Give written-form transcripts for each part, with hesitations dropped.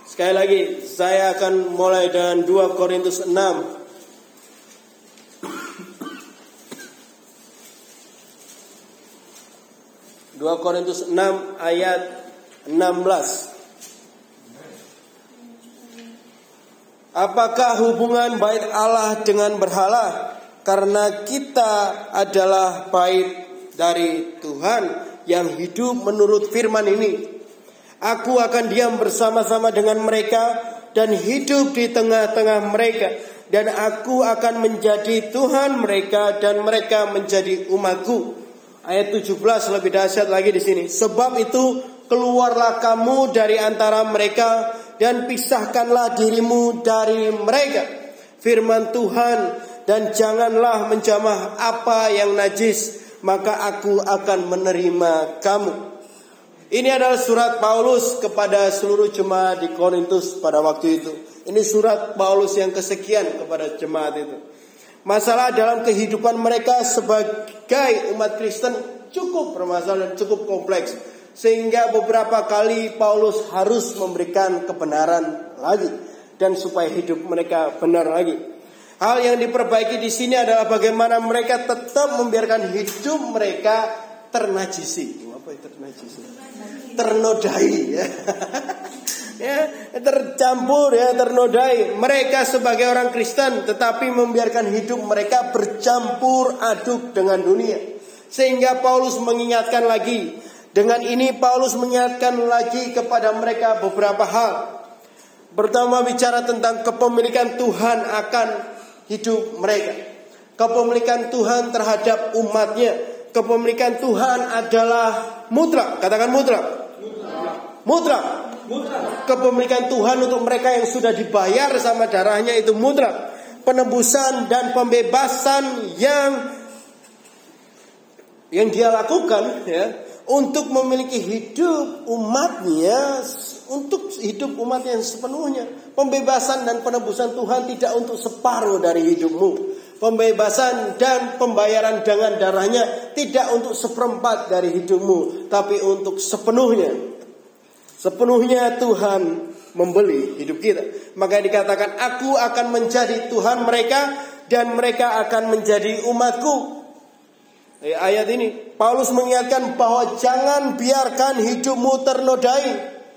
Sekali lagi, saya akan mulai dengan 2 Korintus 6. 2 Korintus 6 ayat 16. Apakah hubungan bait Allah dengan berhala? Karena kita adalah bait dari Tuhan yang hidup menurut firman ini. Aku akan diam bersama-sama dengan mereka dan hidup di tengah-tengah mereka. Dan aku akan menjadi Tuhan mereka dan mereka menjadi umatku. Ayat 17 lebih dahsyat lagi di sini. Sebab itu keluarlah kamu dari antara mereka dan pisahkanlah dirimu dari mereka. Firman Tuhan, dan janganlah menjamah apa yang najis, maka aku akan menerima kamu. Ini adalah surat Paulus kepada seluruh jemaat di Korintus pada waktu itu. Ini surat Paulus yang kesekian kepada jemaat itu. Masalah dalam kehidupan mereka sebagai umat Kristen cukup bermasalah dan cukup kompleks. Sehingga beberapa kali Paulus harus memberikan kebenaran lagi. Dan supaya hidup mereka benar lagi. Hal yang diperbaiki di sini adalah bagaimana mereka tetap membiarkan hidup mereka ternajisi. Apa itu ternajisi? Ternodai ya. Ya, tercampur ya, ternodai. Mereka sebagai orang Kristen tetapi membiarkan hidup mereka bercampur aduk dengan dunia. Sehingga Paulus mengingatkan lagi. Dengan ini Paulus mengingatkan lagi kepada mereka beberapa hal. Pertama, bicara tentang kepemilikan Tuhan akan hidup mereka. Kepemilikan Tuhan terhadap umatnya. Kepemilikan Tuhan adalah mutlak. Katakan mutlak. Mutlak. Kepemilikan Tuhan untuk mereka yang sudah dibayar sama darahnya itu mutlak. Penebusan dan pembebasan yang dia lakukan ya, untuk memiliki hidup umatnya, untuk hidup umatnya sepenuhnya. Pembebasan dan penebusan Tuhan tidak untuk separuh dari hidupmu. Pembebasan dan pembayaran dengan darahnya tidak untuk seperempat dari hidupmu, tapi untuk sepenuhnya. Sepenuhnya Tuhan membeli hidup kita. Maka dikatakan, aku akan menjadi Tuhan mereka dan mereka akan menjadi umatku. Ayat ini Paulus mengingatkan bahwa jangan biarkan hidupmu ternodai.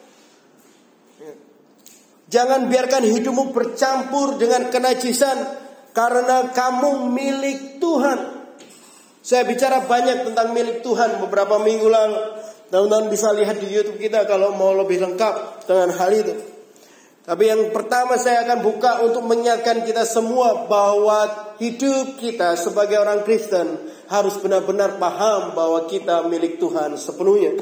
Jangan biarkan hidupmu bercampur dengan kenajisan, karena kamu milik Tuhan. Saya bicara banyak tentang milik Tuhan beberapa minggu lalu. Teman-teman bisa lihat di YouTube kita kalau mau lebih lengkap dengan hal itu. Tapi yang pertama saya akan buka untuk mengingatkan kita semua bahwa hidup kita sebagai orang Kristen harus benar-benar paham bahwa kita milik Tuhan sepenuhnya.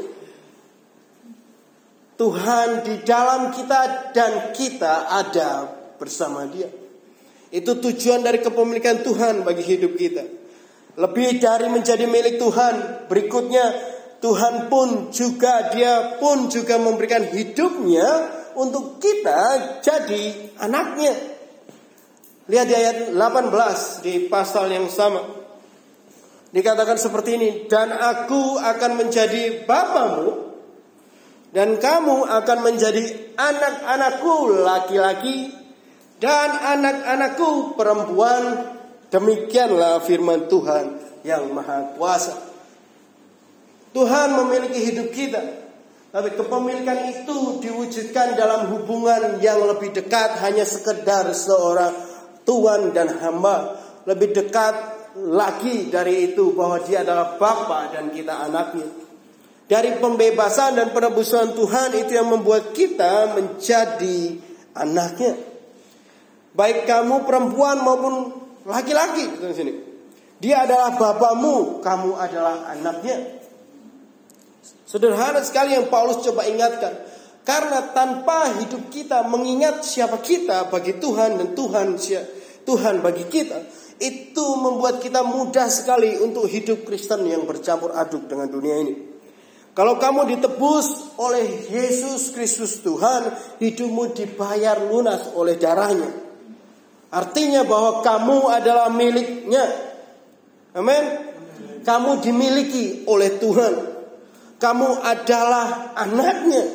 Tuhan di dalam kita dan kita ada bersama Dia. Itu tujuan dari kepemilikan Tuhan bagi hidup kita. Lebih dari menjadi milik Tuhan, berikutnya Tuhan pun juga, Dia pun juga memberikan hidupnya untuk kita jadi anaknya. Lihat di ayat 18 di pasal yang sama. Dikatakan seperti ini, dan aku akan menjadi bapamu dan kamu akan menjadi anak-anakku laki-laki dan anak-anakku perempuan. Demikianlah firman Tuhan yang Maha Kuasa. Tuhan memiliki hidup kita, tapi kepemilikan itu diwujudkan dalam hubungan yang lebih dekat, hanya sekedar seorang tuan dan hamba. Lebih dekat lagi dari itu, bahwa Dia adalah Bapa dan kita anaknya. Dari pembebasan dan penebusan Tuhan itu yang membuat kita menjadi anaknya. Baik kamu perempuan maupun laki-laki di sini. Dia adalah bapamu, kamu adalah anaknya. Sederhana sekali yang Paulus coba ingatkan. Karena tanpa hidup kita mengingat siapa kita bagi Tuhan dan Tuhan bagi kita, itu membuat kita mudah sekali untuk hidup Kristen yang bercampur aduk dengan dunia ini. Kalau kamu ditebus oleh Yesus Kristus Tuhan, hidupmu dibayar lunas oleh darahnya. Artinya bahwa kamu adalah miliknya. Amin. Kamu dimiliki oleh Tuhan. Kamu adalah anaknya.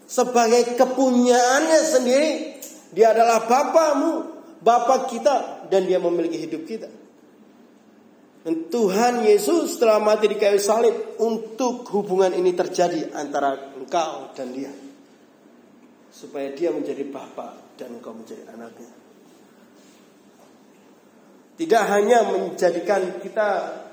sebagai kepunyaannya sendiri. Dia adalah Bapamu, Bapa kita, dan dia memiliki hidup kita. Dan Tuhan Yesus telah mati di kayu salib untuk hubungan ini terjadi antara engkau dan dia. Supaya dia menjadi Bapa dan engkau menjadi anaknya. Tidak hanya menjadikan kita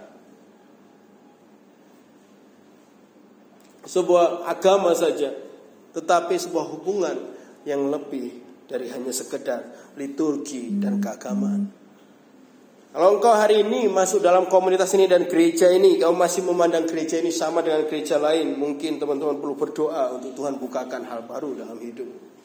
sebuah agama saja, tetapi sebuah hubungan yang lebih dari hanya sekedar liturgi dan keagamaan. Kalau engkau hari ini masuk dalam komunitas ini dan gereja ini, kau masih memandang gereja ini sama dengan gereja lain, mungkin teman-teman perlu berdoa untuk Tuhan bukakan hal baru dalam hidup.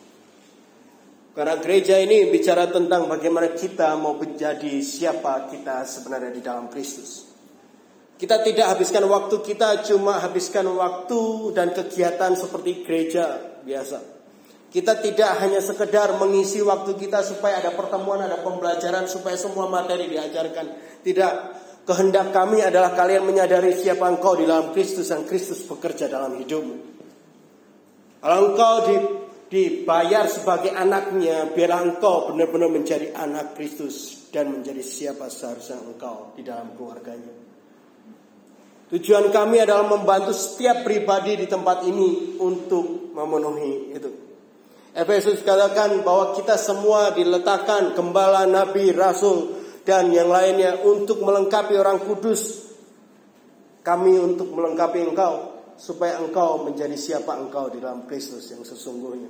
Karena gereja ini bicara tentang bagaimana kita mau menjadi siapa kita sebenarnya di dalam Kristus. Kita tidak habiskan waktu kita, cuma habiskan waktu dan kegiatan seperti gereja biasa. Kita tidak hanya sekedar mengisi waktu kita supaya ada pertemuan, ada pembelajaran, supaya semua materi diajarkan. Tidak, kehendak kami adalah kalian menyadari siapa engkau di dalam Kristus dan Kristus bekerja dalam hidupmu. Kalau engkau dibayar sebagai anaknya, biarlah engkau benar-benar menjadi anak Kristus dan menjadi siapa seharusnya engkau di dalam keluarganya. Tujuan kami adalah membantu setiap pribadi di tempat ini untuk memenuhi itu. Efesus katakan bahwa kita semua diletakkan gembala, nabi, rasul, dan yang lainnya untuk melengkapi orang kudus. Kami untuk melengkapi engkau, supaya engkau menjadi siapa engkau di dalam Kristus yang sesungguhnya.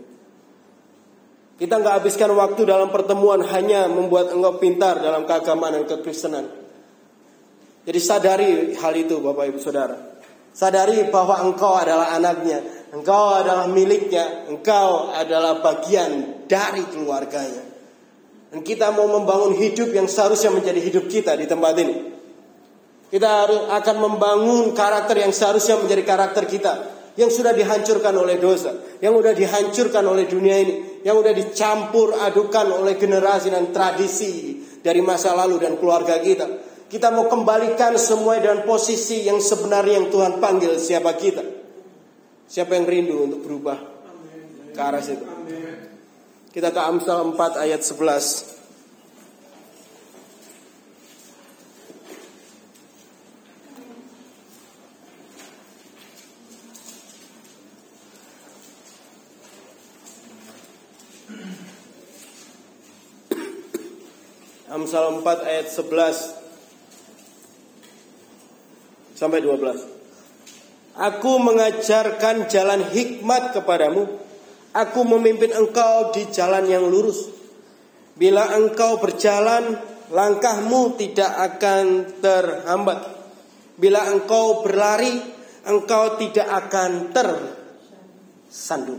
Kita gak habiskan waktu dalam pertemuan hanya membuat engkau pintar dalam keagamaan dan kekristenan. Jadi sadari hal itu Bapak Ibu Saudara. Sadari bahwa engkau adalah anaknya. Engkau adalah miliknya. Engkau adalah bagian dari keluarganya. Dan kita mau membangun hidup yang seharusnya menjadi hidup kita di tempat ini. Kita akan membangun karakter yang seharusnya menjadi karakter kita, yang sudah dihancurkan oleh dosa, yang sudah dihancurkan oleh dunia ini, yang sudah dicampur adukan oleh generasi dan tradisi dari masa lalu dan keluarga kita. Kita mau kembalikan semua dan posisi yang sebenarnya yang Tuhan panggil siapa kita. Siapa yang rindu untuk berubah ke arah situ? Kita ke Amsal 4 ayat 11. Amsal 4 ayat 11 sampai 12. Aku mengajarkan jalan hikmat kepadamu. Aku memimpin engkau di jalan yang lurus. Bila engkau berjalan, langkahmu tidak akan terhambat. Bila engkau berlari, engkau tidak akan tersandung.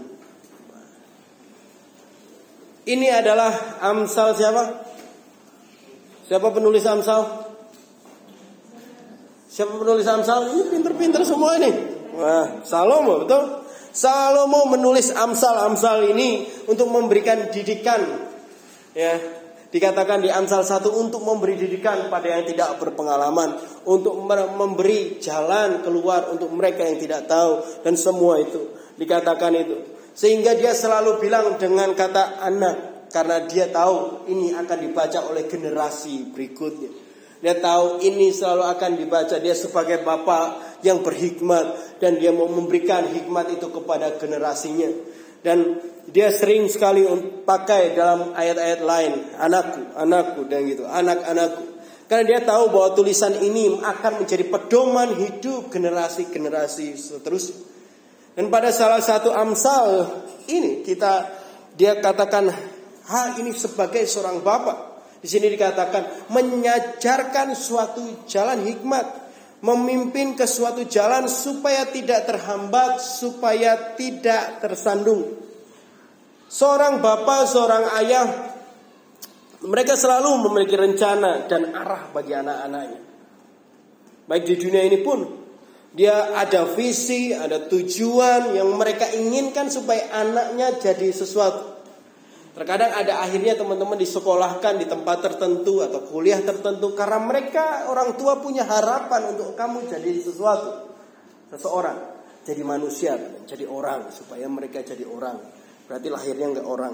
Ini adalah Amsal siapa? Siapa penulis Amsal? Siapa penulis Amsal? Ini pinter-pinter semua ini. Wah, Salomo, betul? Salomo menulis Amsal-Amsal ini untuk memberikan didikan. Ya, dikatakan di Amsal 1 untuk memberi didikan pada yang tidak berpengalaman, untuk memberi jalan keluar untuk mereka yang tidak tahu, dan semua itu dikatakan itu. Sehingga dia selalu bilang dengan kata anak, karena dia tahu ini akan dibaca oleh generasi berikutnya. Dia tahu ini selalu akan dibaca. Dia sebagai bapak yang berhikmat, dan dia mau memberikan hikmat itu kepada generasinya. Dan dia sering sekali pakai dalam ayat-ayat lain, anakku, anakku, dan gitu, anak-anakku. Karena dia tahu bahwa tulisan ini akan menjadi pedoman hidup generasi-generasi seterusnya. Dan pada salah satu Amsal ini dia katakan hal ini sebagai seorang bapak. Di sini dikatakan mengajarkan suatu jalan hikmat, memimpin ke suatu jalan supaya tidak terhambat, supaya tidak tersandung. Seorang bapak, seorang ayah, mereka selalu memiliki rencana dan arah bagi anak-anaknya. Baik di dunia ini pun dia ada visi, ada tujuan yang mereka inginkan supaya anaknya jadi sesuatu. Terkadang ada akhirnya teman-teman disekolahkan di tempat tertentu atau kuliah tertentu karena mereka orang tua punya harapan untuk kamu jadi sesuatu, seseorang. jadi manusia, jadi orang, supaya mereka jadi orang. Berarti lahirnya enggak orang.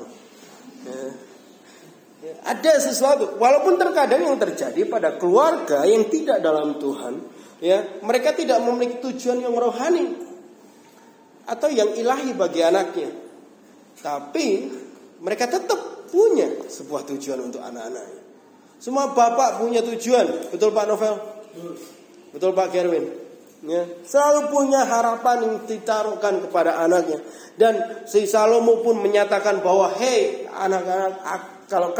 Ada sesuatu, walaupun terkadang yang terjadi pada keluarga yang tidak dalam Tuhan, mereka tidak memiliki tujuan yang rohani atau yang ilahi bagi anaknya, tapi mereka tetap punya sebuah tujuan untuk anak-anaknya. Semua bapak punya tujuan, betul Pak Novel? Betul Pak Gerwin? Selalu punya harapan yang ditaruhkan kepada anaknya. Dan si Salomo pun menyatakan bahwa, hei anak-anak, kalau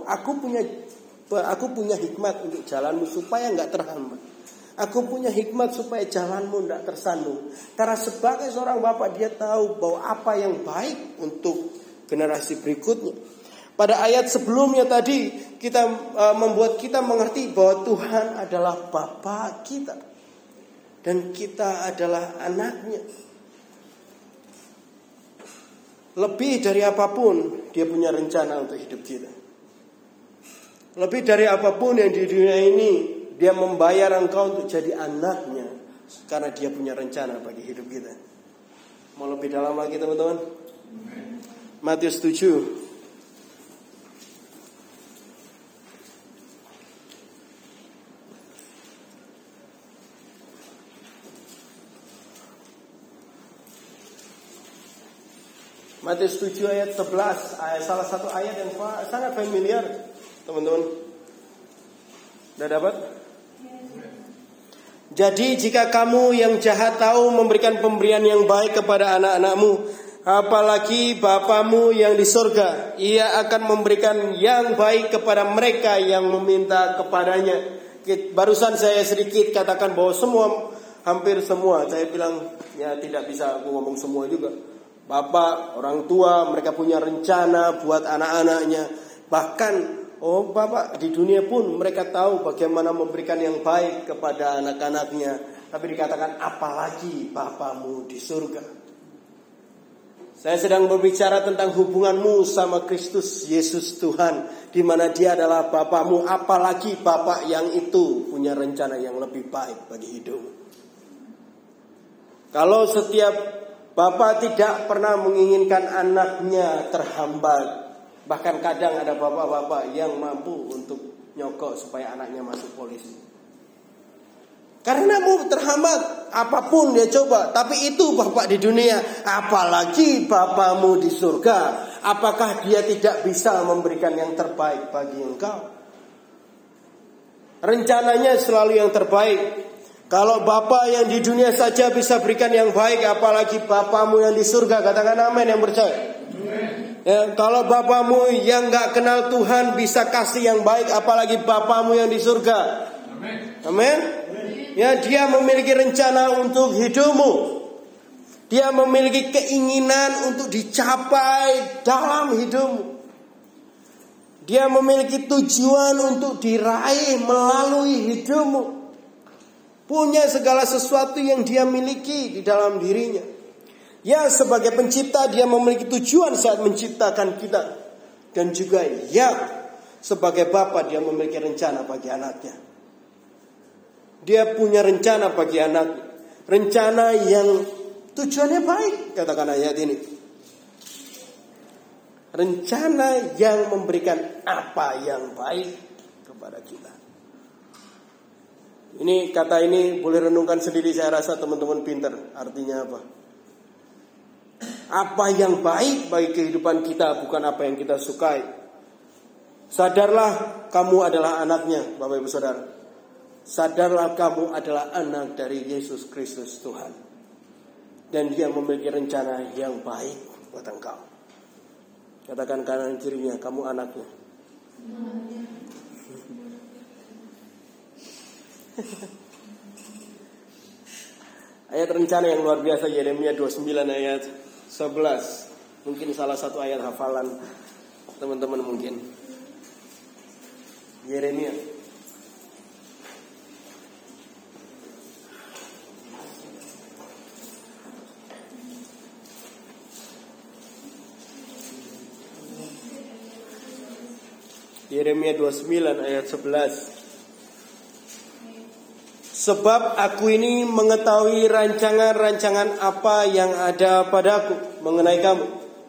aku punya hikmat untuk jalanmu supaya enggak terhambat. Aku punya hikmat supaya jalanmu enggak tersandung. Karena sebagai seorang bapak dia tahu bahwa apa yang baik untuk generasi berikutnya. Pada ayat sebelumnya tadi kita membuat kita mengerti bahwa Tuhan adalah Bapa kita dan kita adalah anaknya. Lebih dari apapun dia punya rencana untuk hidup kita. Lebih dari apapun yang di dunia ini dia membayar engkau untuk jadi anaknya, karena dia punya rencana bagi hidup kita. Mau lebih dalam lagi teman-teman? Matius 7. Matius 7 ayat 11, salah satu ayat yang sangat familiar, teman-teman. Sudah dapat? Jadi jika kamu yang jahat tahu memberikan pemberian yang baik kepada anak-anakmu, apalagi Bapamu yang di surga, Ia akan memberikan yang baik kepada mereka yang meminta kepadanya. Barusan saya sedikit katakan bahwa hampir semua, saya bilang ya tidak bisa aku ngomong semua juga. Bapak, orang tua, mereka punya rencana buat anak-anaknya. Bahkan, Bapak di dunia pun mereka tahu bagaimana memberikan yang baik kepada anak-anaknya. Tapi dikatakan, apalagi Bapamu di surga. Saya sedang berbicara tentang hubunganmu sama Kristus Yesus Tuhan, di mana Dia adalah Bapamu. Apalagi Bapak yang itu punya rencana yang lebih baik bagi hidupmu. Kalau setiap Bapak tidak pernah menginginkan anaknya terhambat. Bahkan kadang ada bapak-bapak yang mampu untuk nyogok supaya anaknya masuk polisi. Karena mau terhambat, apapun dia coba. Tapi itu bapak di dunia. Apalagi Bapamu di surga. Apakah dia tidak bisa memberikan yang terbaik bagi engkau? Rencananya selalu yang terbaik. Kalau Bapa yang di dunia saja bisa berikan yang baik, apalagi Bapamu yang di surga. Katakan amin yang percaya. Ya, kalau Bapamu yang gak kenal Tuhan bisa kasih yang baik, apalagi Bapamu yang di surga. Amin. Ya, Dia memiliki rencana untuk hidupmu. Dia memiliki keinginan untuk dicapai dalam hidupmu. Dia memiliki tujuan untuk diraih melalui hidupmu. Punya segala sesuatu yang Dia miliki di dalam dirinya. Ya, sebagai pencipta Dia memiliki tujuan saat menciptakan kita. Dan juga sebagai Bapa Dia memiliki rencana bagi anaknya. Dia punya rencana bagi anaknya. Rencana yang tujuannya baik, katakan ayat ini. Rencana yang memberikan apa yang baik kepada kita. Ini kata ini boleh renungkan sendiri, saya rasa teman-teman pintar. Artinya apa? Apa yang baik bagi kehidupan kita, bukan apa yang kita sukai. Sadarlah kamu adalah anaknya, Bapak Ibu Saudara. Sadarlah kamu adalah anak dari Yesus Kristus Tuhan. Dan Dia memiliki rencana yang baik buat engkau. Katakan kanan kirinya, kamu anaknya. Ayat rencana yang luar biasa, Yeremia 29 ayat 11. Mungkin salah satu ayat hafalan teman-teman mungkin. Yeremia. Yeremia 29 ayat 11. Sebab aku ini mengetahui rancangan-rancangan apa yang ada padaku mengenai kamu.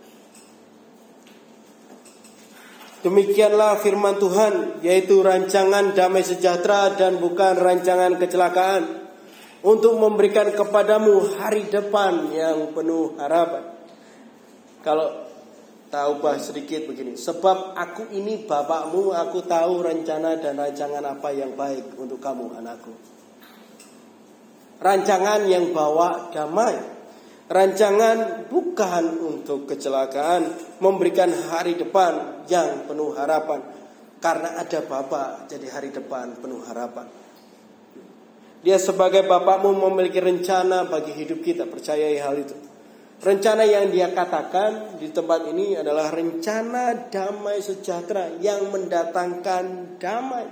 Demikianlah firman Tuhan, yaitu rancangan damai sejahtera dan bukan rancangan kecelakaan, untuk memberikan kepadamu hari depan yang penuh harapan. Kalau tahu bahas sedikit begini, sebab aku ini bapakmu, aku tahu rencana dan rancangan apa yang baik untuk kamu, anakku. Rancangan yang bawa damai. Rancangan bukan untuk kecelakaan, memberikan hari depan yang penuh harapan. Karena ada Bapa, jadi hari depan penuh harapan. Dia sebagai Bapakmu memiliki rencana bagi hidup kita, percayai hal itu. Rencana yang dia katakan di tempat ini adalah rencana damai sejahtera yang mendatangkan damai.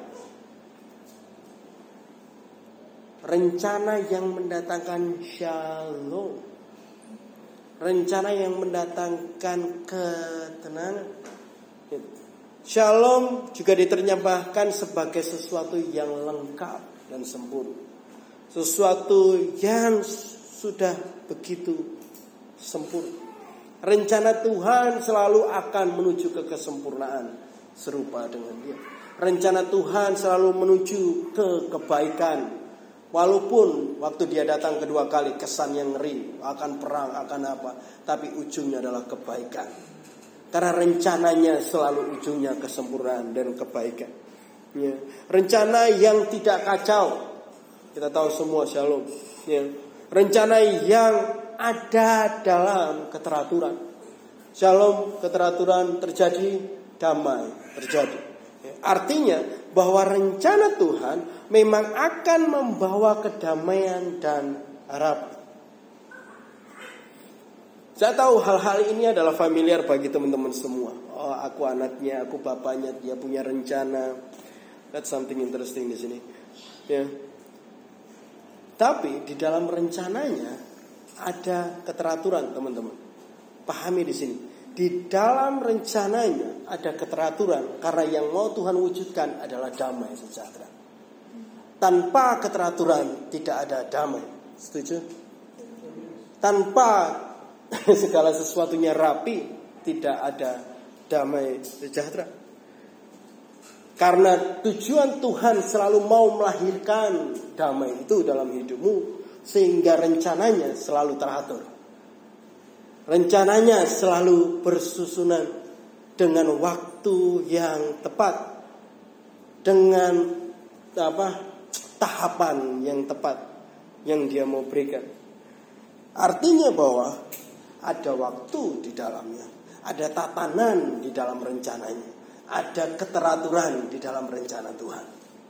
Rencana yang mendatangkan shalom. Rencana yang mendatangkan ketenangan. Shalom juga diterjemahkan sebagai sesuatu yang lengkap dan sempurna. Sesuatu yang sudah begitu sempurna. Rencana Tuhan selalu akan menuju ke kesempurnaan serupa dengan Dia. Rencana Tuhan selalu menuju ke kebaikan. Walaupun waktu Dia datang kedua kali kesannya ngeri, akan perang, akan apa, tapi ujungnya adalah kebaikan. Karena rencananya selalu ujungnya kesempurnaan dan kebaikan. Ya. Rencana yang tidak kacau. Kita tahu semua shalom. Ya. Rencana yang ada dalam keteraturan. Shalom, keteraturan terjadi, damai terjadi. Ya. Artinya bahwa rencana Tuhan memang akan membawa kedamaian dan harapan. Saya tahu hal-hal ini adalah familiar bagi teman-teman semua. Oh, aku anaknya, aku bapaknya, dia punya rencana. That's something interesting di sini. Ya. Tapi di dalam rencananya ada keteraturan, teman-teman. Pahami di sini. Di dalam rencananya ada keteraturan, karena yang mau Tuhan wujudkan adalah damai sejahtera. Tanpa keteraturan tidak ada damai. Setuju? Tanpa segala sesuatunya rapi, tidak ada damai sejahtera. Karena tujuan Tuhan selalu mau melahirkan damai itu dalam hidupmu, sehingga rencananya selalu teratur. Rencananya selalu bersusunan dengan waktu yang tepat, dengan tahapan yang tepat yang Dia mau berikan. Artinya bahwa ada waktu di dalamnya, ada tatanan di dalam rencananya, ada keteraturan di dalam rencana Tuhan.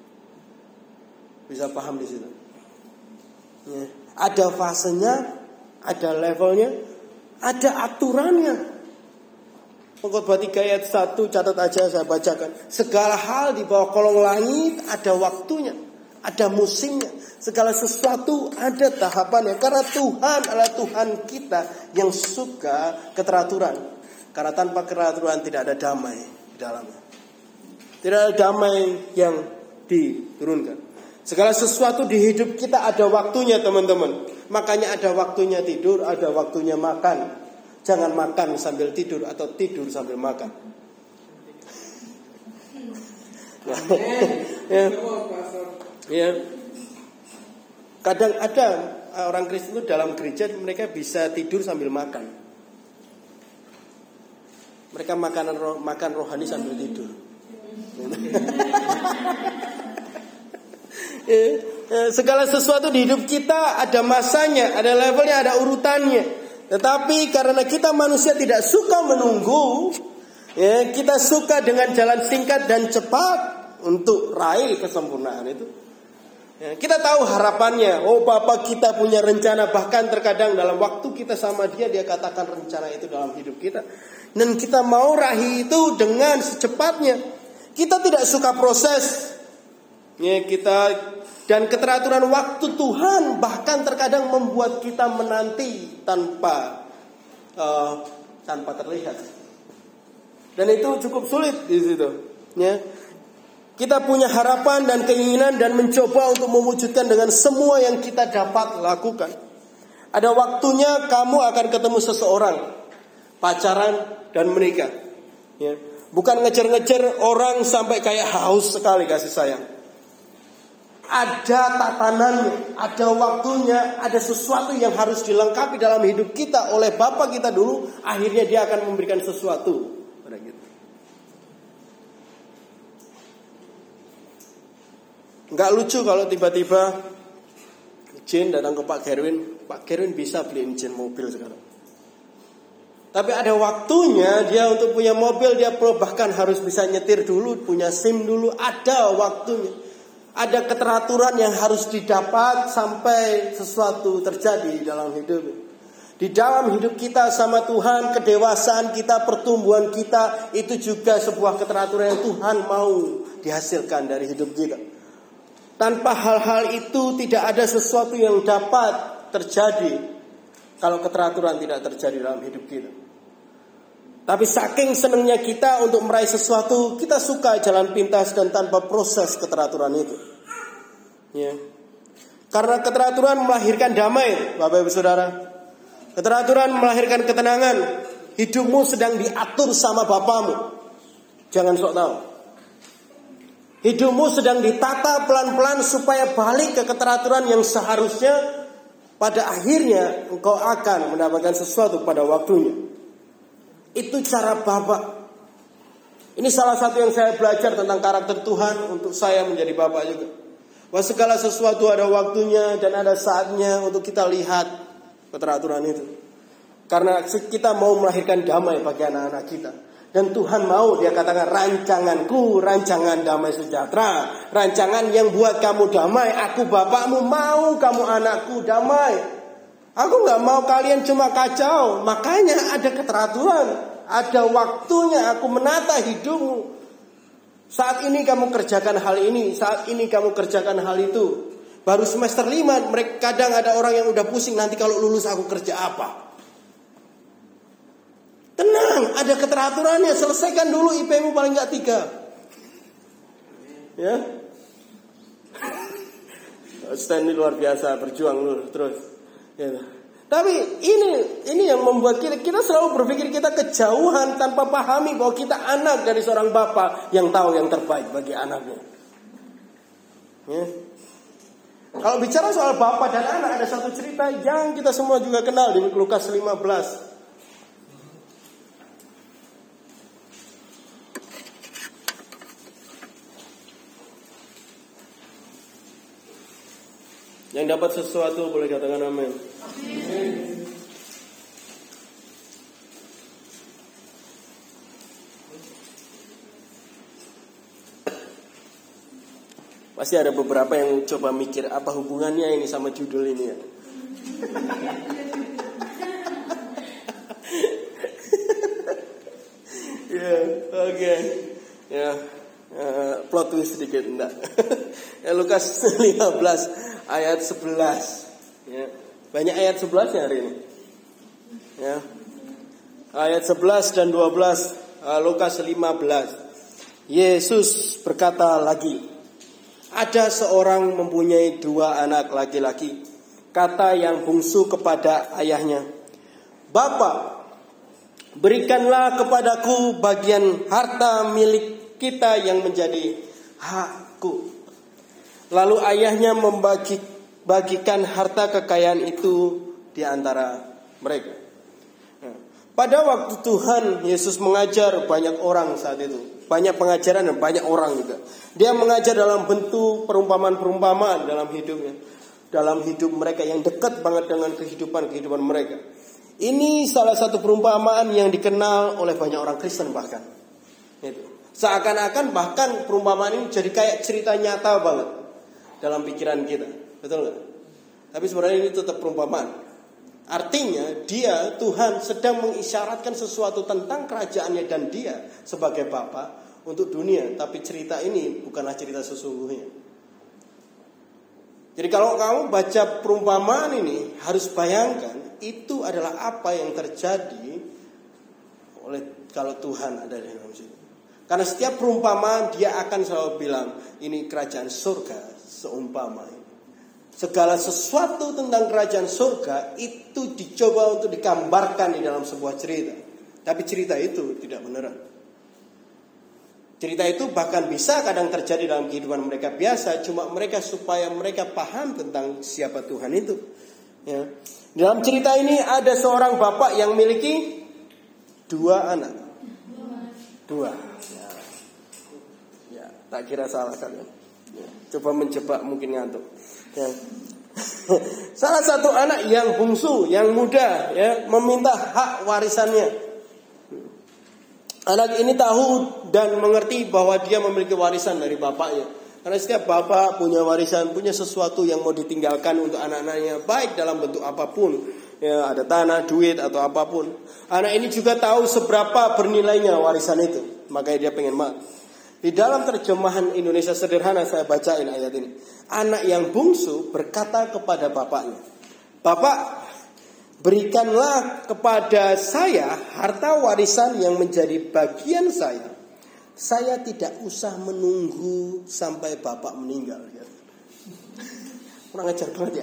Bisa paham di situ? Ya. Ada fasenya, ada levelnya, ada aturannya. Pengkhotbah 3 ayat 1, catat aja, saya bacakan. Segala hal di bawah kolong langit ada waktunya, ada musimnya. Segala sesuatu ada tahapannya. Karena Tuhan adalah Tuhan kita yang suka keteraturan. Karena tanpa keteraturan tidak ada damai di dalamnya. Tidak ada damai yang diturunkan. Segala sesuatu di hidup kita ada waktunya, teman-teman. Makanya ada waktunya tidur, ada waktunya makan. Jangan makan sambil tidur atau tidur sambil makan. Ya. Kadang ada orang Kristen itu dalam gereja mereka bisa tidur sambil makan. Mereka makan rohani sambil tidur. Segala sesuatu di hidup kita ada masanya, ada levelnya, ada urutannya. Tetapi karena kita manusia tidak suka menunggu, ya, kita suka dengan jalan singkat dan cepat untuk raih kesempurnaan itu. Ya, kita tahu harapannya. Oh, Bapa kita punya rencana. Bahkan terkadang dalam waktu kita sama Dia katakan rencana itu dalam hidup kita. Dan kita mau raih itu dengan secepatnya. Kita tidak suka proses. Ya, dan keteraturan waktu Tuhan bahkan terkadang membuat kita menanti tanpa terlihat. Dan itu cukup sulit di situ. Ya. Kita punya harapan dan keinginan dan mencoba untuk mewujudkan dengan semua yang kita dapat lakukan. Ada waktunya kamu akan ketemu seseorang, pacaran dan menikah. Ya. Bukan ngejar-ngejar orang sampai kayak haus sekali kasih sayang. Ada tatanannya, ada waktunya, ada sesuatu yang harus dilengkapi dalam hidup kita oleh Bapa kita dulu. Akhirnya dia akan memberikan sesuatu pada kita. Nggak lucu kalau tiba-tiba Jin datang ke Pak Gerwin. Pak Gerwin bisa beliin Jin mobil sekarang. Tapi ada waktunya dia untuk punya mobil. Dia bahkan harus bisa nyetir dulu, punya SIM dulu. Ada waktunya. Ada keteraturan yang harus didapat sampai sesuatu terjadi dalam hidup. Di dalam hidup kita sama Tuhan, kedewasaan kita, pertumbuhan kita, itu juga sebuah keteraturan yang Tuhan mau dihasilkan dari hidup kita. Tanpa hal-hal itu tidak ada sesuatu yang dapat terjadi kalau keteraturan tidak terjadi dalam hidup kita. Tapi saking senangnya kita untuk meraih sesuatu, kita suka jalan pintas dan tanpa proses keteraturan itu. Ya. Karena keteraturan melahirkan damai, Bapak Ibu Saudara. Keteraturan melahirkan ketenangan. Hidupmu sedang diatur sama Bapamu. Jangan sok tahu. Hidupmu sedang ditata pelan-pelan supaya balik ke keteraturan yang seharusnya pada akhirnya engkau akan mendapatkan sesuatu pada waktunya. Itu cara Bapa. Ini salah satu yang saya belajar tentang karakter Tuhan untuk saya menjadi Bapa juga. Bahwa segala sesuatu ada waktunya dan ada saatnya untuk kita lihat keteraturan itu. Karena kita mau melahirkan damai bagi anak-anak kita. Dan Tuhan mau, dia katakan, rancanganku, rancangan damai sejahtera. Rancangan yang buat kamu damai. Aku Bapakmu, mau kamu anakku damai. Aku gak mau kalian cuma kacau. Makanya ada keteraturan. Ada waktunya aku menata hidupmu. Saat ini kamu kerjakan hal ini. Saat ini kamu kerjakan hal itu. Baru semester 5, mereka kadang ada orang yang udah pusing. Nanti kalau lulus aku kerja apa? Tenang, ada keteraturannya. Selesaikan dulu IP-mu paling gak 3. Ya. Stanley luar biasa, berjuang dulu terus. Ya. Tapi ini yang membuat kita selalu berpikir kita kejauhan tanpa pahami bahwa kita anak dari seorang Bapa yang tahu yang terbaik bagi anaknya. Ya. Kalau bicara soal Bapa dan anak, ada satu cerita yang kita semua juga kenal di Lukas 15. Yang dapat sesuatu boleh katakan amin. Pasti ada beberapa yang coba mikir apa hubungannya ini sama judul ini ya. Oke. Ya, plot twist sedikit enggak. Lukas 15 ayat 11. Ya. Banyak ayat 11 hari ini. Ya. Ayat 11 dan 12 Lukas 15. Yesus berkata lagi, ada seorang mempunyai 2 anak laki-laki. Kata yang bungsu kepada ayahnya, Bapa, berikanlah kepadaku bagian harta milik kita yang menjadi hakku. Lalu ayahnya membagikan harta kekayaan itu di antara mereka. Pada waktu Tuhan Yesus mengajar banyak orang saat itu. Banyak pengajaran dan banyak orang juga. Dia mengajar dalam bentuk perumpamaan-perumpamaan dalam hidupnya. Dalam hidup mereka yang dekat banget dengan kehidupan mereka. Ini salah satu perumpamaan yang dikenal oleh banyak orang Kristen bahkan. Seakan-akan bahkan perumpamaan ini jadi kayak cerita nyata banget dalam pikiran kita. Betul gak? Tapi sebenarnya ini tetap perumpamaan. Artinya Tuhan sedang mengisyaratkan sesuatu tentang kerajaannya dan dia sebagai Bapa untuk dunia. Tapi cerita ini bukanlah cerita sesungguhnya. Jadi kalau kamu baca perumpamaan ini, harus bayangkan itu adalah apa yang terjadi oleh kalau Tuhan ada di dalam situ. Karena setiap perumpamaan dia akan selalu bilang, ini kerajaan surga seumpama ini. Segala sesuatu tentang kerajaan surga itu dicoba untuk digambarkan di dalam sebuah cerita. Tapi cerita itu tidak beneran. Cerita itu bahkan bisa kadang terjadi dalam kehidupan mereka biasa, cuma mereka supaya mereka paham tentang siapa Tuhan itu. Ya. Dalam cerita ini ada seorang bapak yang memiliki 2 anak. 2. Ya, tak kira salah kalian. Ya, coba menjebak mungkin ngantuk. Ya. Salah satu anak yang bungsu, yang muda, ya, meminta hak warisannya. Anak ini tahu dan mengerti bahwa dia memiliki warisan dari bapaknya. Karena setiap bapak punya warisan, punya sesuatu yang mau ditinggalkan untuk anak-anaknya, baik dalam bentuk apapun. Ya, ada tanah, duit atau apapun. Anak ini juga tahu seberapa bernilainya warisan itu. Makanya dia pengen Di dalam terjemahan Indonesia sederhana saya bacain ayat ini. Anak yang bungsu berkata kepada bapaknya, "Bapak, berikanlah kepada saya harta warisan yang menjadi bagian saya. Saya tidak usah menunggu sampai bapak meninggal." Kurang ajar banget ya.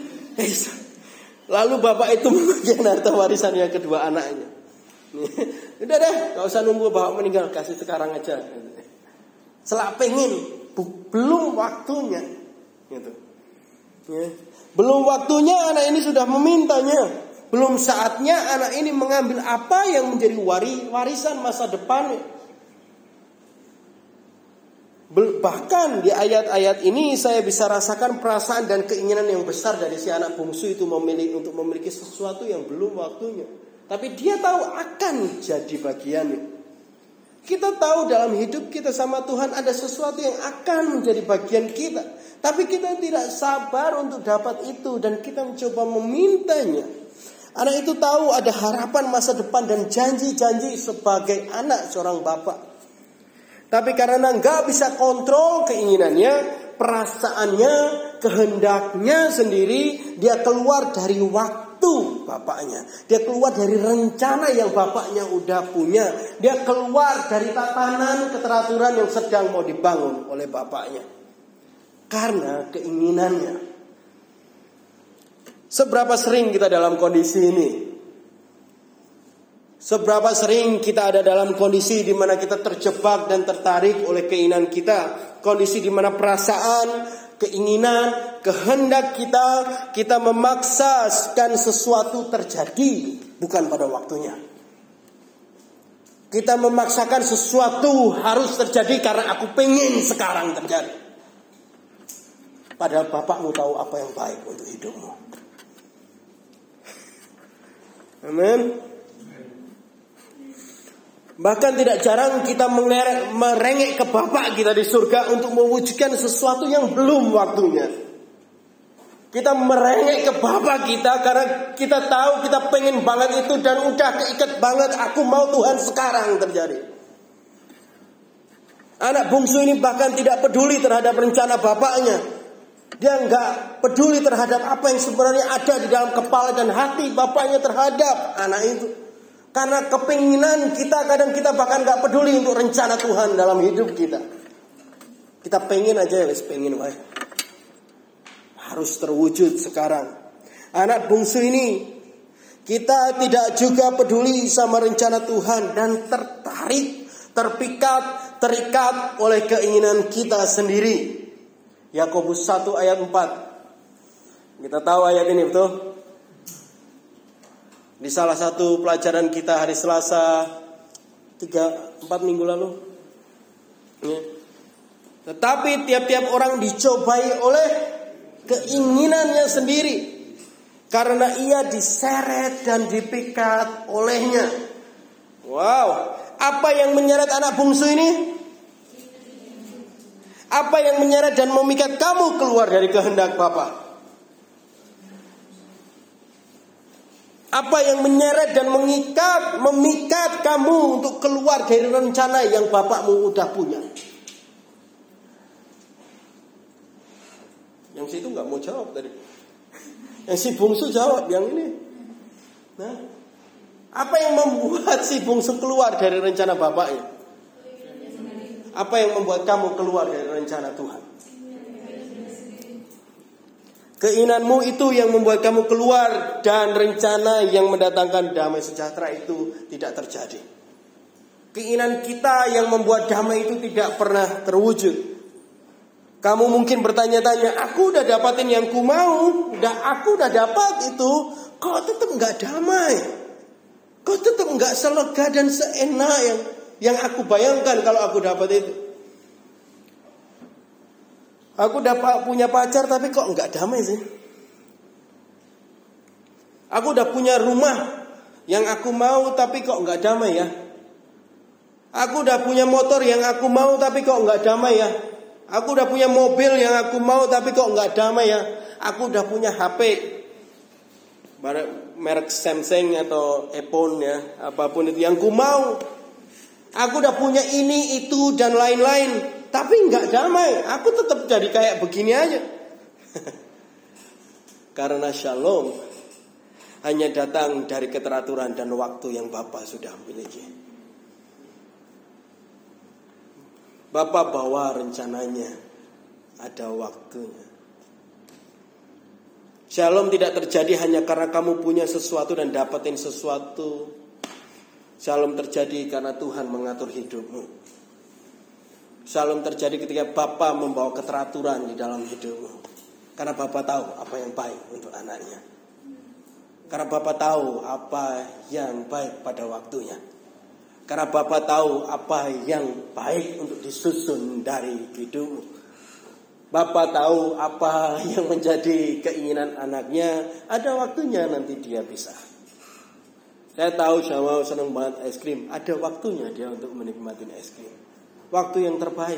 Lalu bapak itu membagikan harta warisan yang kedua anaknya. Udah deh, gak usah nunggu bapak meninggal, kasih sekarang aja. Selak pengen, belum waktunya, gitu. Ya. Belum waktunya anak ini sudah memintanya. Belum saatnya anak ini mengambil apa yang menjadi warisan masa depannya. Bahkan di ayat-ayat ini saya bisa rasakan perasaan dan keinginan yang besar dari si anak bungsu itu untuk memiliki sesuatu yang belum waktunya. Tapi dia tahu akan jadi bagiannya. Kita tahu dalam hidup kita sama Tuhan ada sesuatu yang akan menjadi bagian kita. Tapi kita tidak sabar untuk dapat itu dan kita mencoba memintanya. Anak itu tahu ada harapan masa depan dan janji-janji sebagai anak seorang bapak. Tapi karena nggak bisa kontrol keinginannya, perasaannya, kehendaknya sendiri, dia keluar dari waktu bapaknya. Dia keluar dari rencana yang bapaknya udah punya. Dia keluar dari tatanan keteraturan yang sedang mau dibangun oleh bapaknya. Karena keinginannya. Seberapa sering kita dalam kondisi ini? Seberapa sering kita ada dalam kondisi di mana kita terjebak dan tertarik oleh keinginan kita. Kondisi di mana perasaan, keinginan, kehendak kita memaksakan sesuatu terjadi bukan pada waktunya. Kita memaksakan sesuatu harus terjadi karena aku pengen sekarang terjadi. Padahal bapakmu tahu apa yang baik untuk hidupmu. Amin. Bahkan tidak jarang kita merengek ke Bapa kita di surga untuk mewujudkan sesuatu yang belum waktunya. Kita merengek ke Bapa kita karena kita tahu kita pengen banget itu dan udah keikat banget. Aku mau Tuhan sekarang terjadi. Anak bungsu ini bahkan tidak peduli terhadap rencana bapaknya. Dia nggak peduli terhadap apa yang sebenarnya ada di dalam kepala dan hati bapaknya terhadap anak itu. Karena kepinginan kita kadang kita bahkan gak peduli untuk rencana Tuhan dalam hidup kita. Kita pengen aja ya, pengen wae. Harus terwujud sekarang. Anak bungsu ini kita tidak juga peduli sama rencana Tuhan dan tertarik, terikat oleh keinginan kita sendiri. Yakobus 1 ayat 4. Kita tahu ayat ini betul? Di salah satu pelajaran kita hari Selasa 3-4 minggu lalu. Ya. Tetapi tiap-tiap orang dicobai oleh keinginannya sendiri. Karena ia diseret dan dipikat olehnya. Wow. Apa yang menyeret anak bungsu ini? Apa yang menyeret dan memikat kamu keluar dari kehendak Bapa? Apa yang menyeret dan memikat kamu untuk keluar dari rencana yang bapakmu udah punya? Yang situ nggak mau jawab tadi. Yang si bungsu jawab yang ini. Nah, apa yang membuat si bungsu keluar dari rencana bapaknya? Apa yang membuat kamu keluar dari rencana Tuhan? Keinginanmu itu yang membuat kamu keluar, dan rencana yang mendatangkan damai sejahtera itu tidak terjadi. Keinginan kita yang membuat damai itu tidak pernah terwujud. Kamu mungkin bertanya-tanya, aku udah dapatin yang ku mau, aku udah dapat itu, kok tetap nggak damai? Kok tetap nggak selega dan seenak yang aku bayangkan kalau aku dapat itu? Aku dapat punya pacar tapi kok nggak damai sih? Aku udah punya rumah yang aku mau tapi kok nggak damai ya? Aku udah punya motor yang aku mau tapi kok nggak damai ya? Aku udah punya mobil yang aku mau tapi kok nggak damai ya? Aku udah punya HP merek Samsung atau iPhone ya, apapun itu yang ku mau. Aku udah punya ini, itu dan lain-lain, tapi nggak damai. Aku tetap jadi kayak begini aja. Karena shalom hanya datang dari keteraturan dan waktu yang Bapa sudah miliki. Bapa bawa rencananya, ada waktunya. Shalom tidak terjadi hanya karena kamu punya sesuatu dan dapetin sesuatu. Shalom terjadi karena Tuhan mengatur hidupmu. Shalom terjadi ketika Bapa membawa keteraturan di dalam hidupmu. Karena Bapa tahu apa yang baik untuk anaknya. Karena Bapa tahu apa yang baik pada waktunya. Karena Bapa tahu apa yang baik untuk disusun dari hidupmu. Bapa tahu apa yang menjadi keinginan anaknya. Ada waktunya nanti dia bisa. Saya tahu Syawal senang banget es krim. Ada waktunya dia untuk menikmati es krim. Waktu yang terbaik.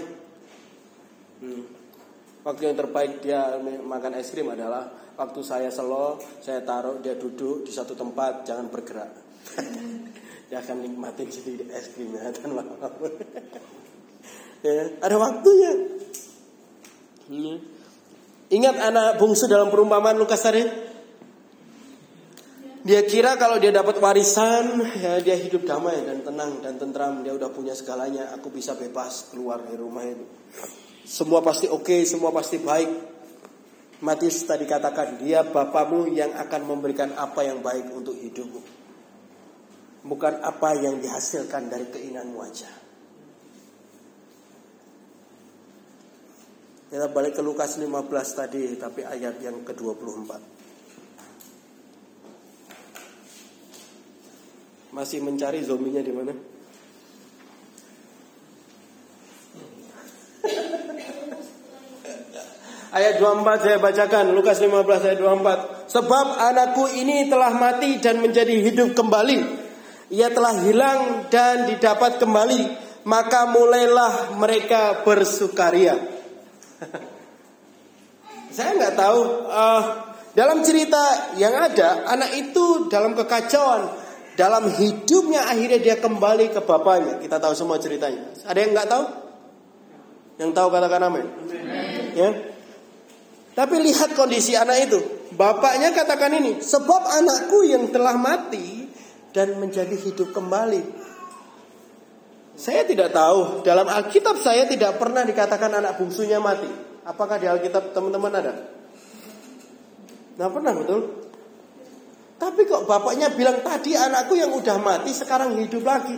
Waktu yang terbaik dia makan es krim adalah waktu saya selo, saya taruh dia duduk di satu tempat, jangan bergerak. Dia akan nikmatin sedikit es krimnya dan ya, ada waktunya. Ingat anak bungsu dalam perumpamaan Lukas tadi? Dia kira kalau dia dapat warisan, ya dia hidup damai dan tenang dan tentram. Dia udah punya segalanya. Aku bisa bebas keluar dari rumah itu. Semua pasti oke, semua pasti baik. Matius tadi katakan, dia Bapamu yang akan memberikan apa yang baik untuk hidupmu. Bukan apa yang dihasilkan dari keinginanmu aja. Kita balik ke Lukas 15 tadi, tapi ayat yang ke-24. Masih mencari zombinya di mana? Ayat 24 saya bacakan, Lukas 15 ayat 24. Sebab anakku ini telah mati dan menjadi hidup kembali. Ia telah hilang dan didapat kembali. Maka mulailah mereka bersukaria. Saya nggak tahu. Dalam cerita yang ada, anak itu dalam kekacauan. Dalam hidupnya akhirnya dia kembali ke bapaknya. Kita tahu semua ceritanya. Ada yang nggak tahu? Yang tahu katakan amin. Ya. Tapi lihat kondisi anak itu. Bapaknya katakan ini, sebab anakku yang telah mati dan menjadi hidup kembali. Saya tidak tahu. Dalam Alkitab saya tidak pernah dikatakan anak bungsunya mati. Apakah di Alkitab teman-teman ada? Nggak pernah, betul? Tapi kok bapaknya bilang tadi anakku yang udah mati sekarang hidup lagi.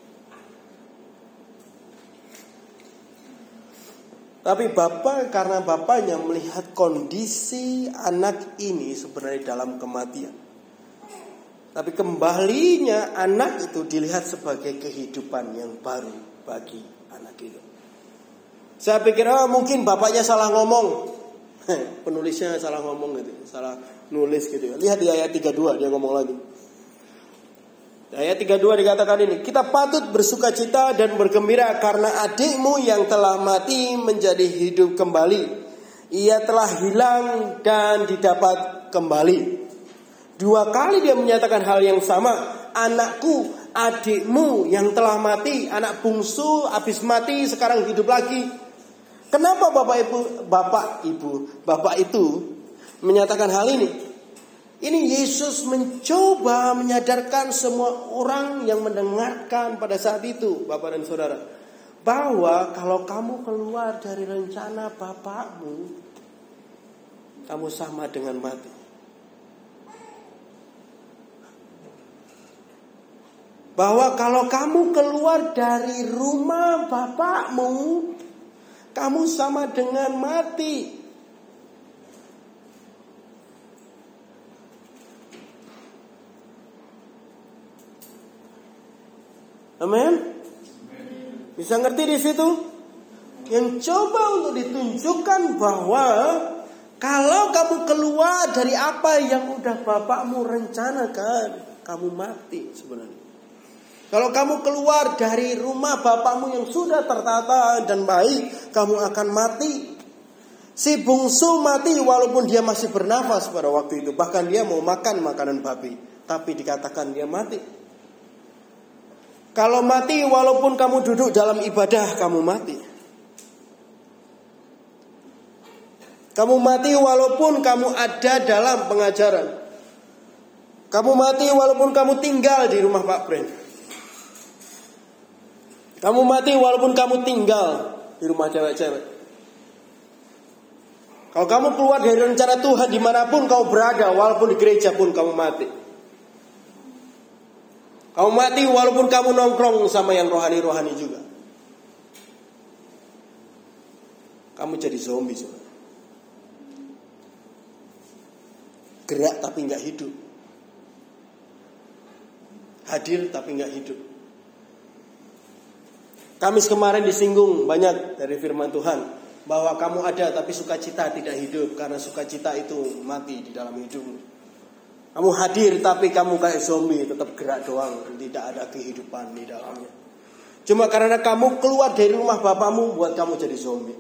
Tapi bapak, karena bapaknya melihat kondisi anak ini sebenarnya dalam kematian. Tapi kembalinya anak itu dilihat sebagai kehidupan yang baru bagi anak itu. Saya pikir mungkin bapaknya salah ngomong. Penulisnya salah ngomong gitu, salah nulis gitu. Lihat di ayat 32 dia ngomong lagi. Di ayat 32 dikatakan ini, kita patut bersukacita dan bergembira karena adikmu yang telah mati menjadi hidup kembali. Ia telah hilang dan didapat kembali. 2 kali dia menyatakan hal yang sama. Anakku, adikmu yang telah mati, anak bungsu habis mati sekarang hidup lagi. Kenapa bapak itu menyatakan hal ini? Ini Yesus mencoba menyadarkan semua orang yang mendengarkan pada saat itu, Bapak dan Saudara, bahwa kalau kamu keluar dari rencana Bapakmu, kamu sama dengan mati. Bahwa kalau kamu keluar dari rumah Bapakmu, kamu sama dengan mati. Amin. Bisa ngerti di situ? Yang coba untuk ditunjukkan bahwa kalau kamu keluar dari apa yang udah Bapakmu rencanakan, kamu mati sebenarnya. Kalau kamu keluar dari rumah Bapakmu yang sudah tertata dan baik, kamu akan mati. Si bungsu mati walaupun dia masih bernafas pada waktu itu. Bahkan dia mau makan makanan babi, tapi dikatakan dia mati. Kalau mati walaupun kamu duduk dalam ibadah, kamu mati. Kamu mati walaupun kamu ada dalam pengajaran. Kamu mati walaupun kamu tinggal di rumah Pak Bren. Kamu mati walaupun kamu tinggal di rumah cewek-cewek. Kalau kamu keluar dari rencana Tuhan dimanapun kau berada, walaupun di gereja pun kamu mati. Kamu mati walaupun kamu nongkrong sama yang rohani-rohani juga. Kamu jadi zombie sebenarnya. Gerak tapi gak hidup. Hadir tapi gak hidup. Kamis kemarin disinggung banyak dari firman Tuhan, bahwa kamu ada tapi sukacita tidak hidup, karena sukacita itu mati di dalam hidupmu. Kamu hadir tapi kamu kayak zombie, tetap gerak doang, tidak ada kehidupan di dalamnya. Cuma karena kamu keluar dari rumah Bapakmu, buat kamu jadi zombie.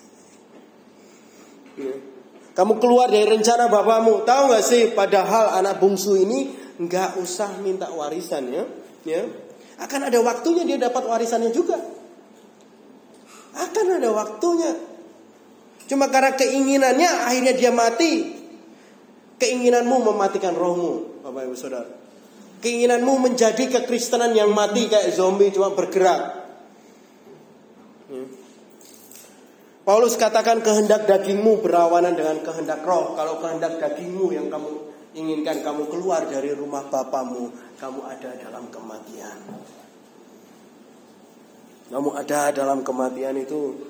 Kamu keluar dari rencana Bapakmu. Tahu gak sih, padahal anak bungsu ini gak usah minta warisan ya. Akan ada waktunya dia dapat warisannya juga. Akan ada waktunya. Cuma karena keinginannya akhirnya dia mati. Keinginanmu mematikan rohmu, Bapak Ibu Saudara. Keinginanmu menjadi kekristenan yang mati kayak zombie, cuma bergerak. Paulus katakan kehendak dagingmu berlawanan dengan kehendak roh. Kalau kehendak dagingmu yang kamu inginkan, kamu keluar dari rumah Bapamu, kamu ada dalam kematian. Kamu ada dalam kematian itu.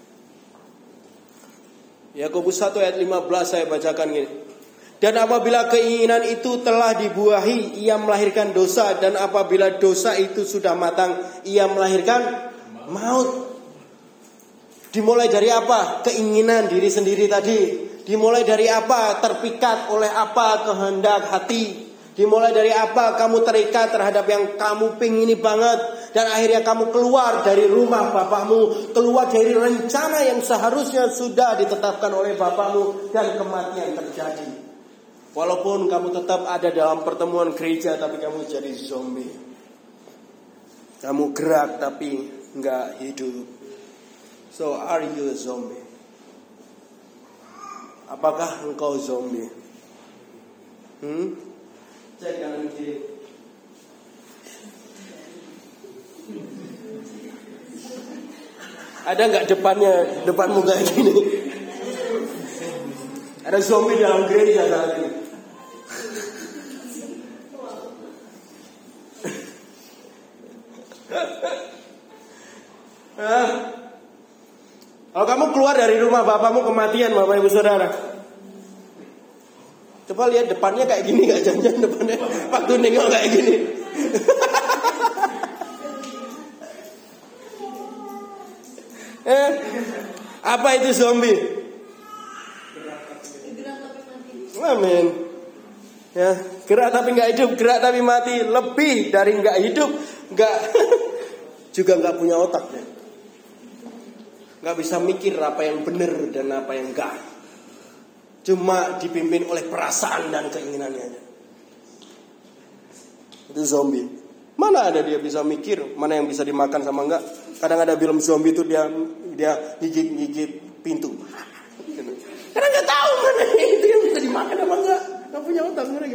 Yakobus 1 ayat 15 saya bacakan gini. Dan apabila keinginan itu telah dibuahi, ia melahirkan dosa. Dan apabila dosa itu sudah matang, ia melahirkan maut. Dimulai dari apa? Keinginan diri sendiri tadi. Dimulai dari apa? Terpikat oleh apa? Kehendak hati. Dimulai dari apa? Kamu terikat terhadap yang kamu pingini banget. Dan akhirnya kamu keluar dari rumah Bapakmu. Keluar dari rencana yang seharusnya sudah ditetapkan oleh Bapakmu. Dan kematian terjadi. Walaupun kamu tetap ada dalam pertemuan gereja, tapi kamu jadi zombie. Kamu gerak tapi enggak hidup. So are you a zombie? Apakah engkau zombie? Cek kanan kiri. Ada enggak depanmu kayak gini? Ada zombie dalam gereja saat ini. Kalau kamu keluar dari rumah Bapakmu, kematian Bapak Ibu Saudara. Coba lihat depannya kayak gini, gak jangan depannya waktu nengok kayak gini. Apa itu zombie? Amin. Ya, gerak tapi nggak hidup, gerak tapi mati. Lebih dari nggak hidup, nggak juga nggak punya otak ya. Nggak bisa mikir apa yang benar dan apa yang enggak. Cuma dipimpin oleh perasaan dan keinginannya. Itu zombie. Mana ada dia bisa mikir mana yang bisa dimakan sama enggak? Kadang ada film zombie itu dia gigit pintu. Karena nggak tahu mana itu yang bisa dimakan apa enggak. Nggak punya otak mereka.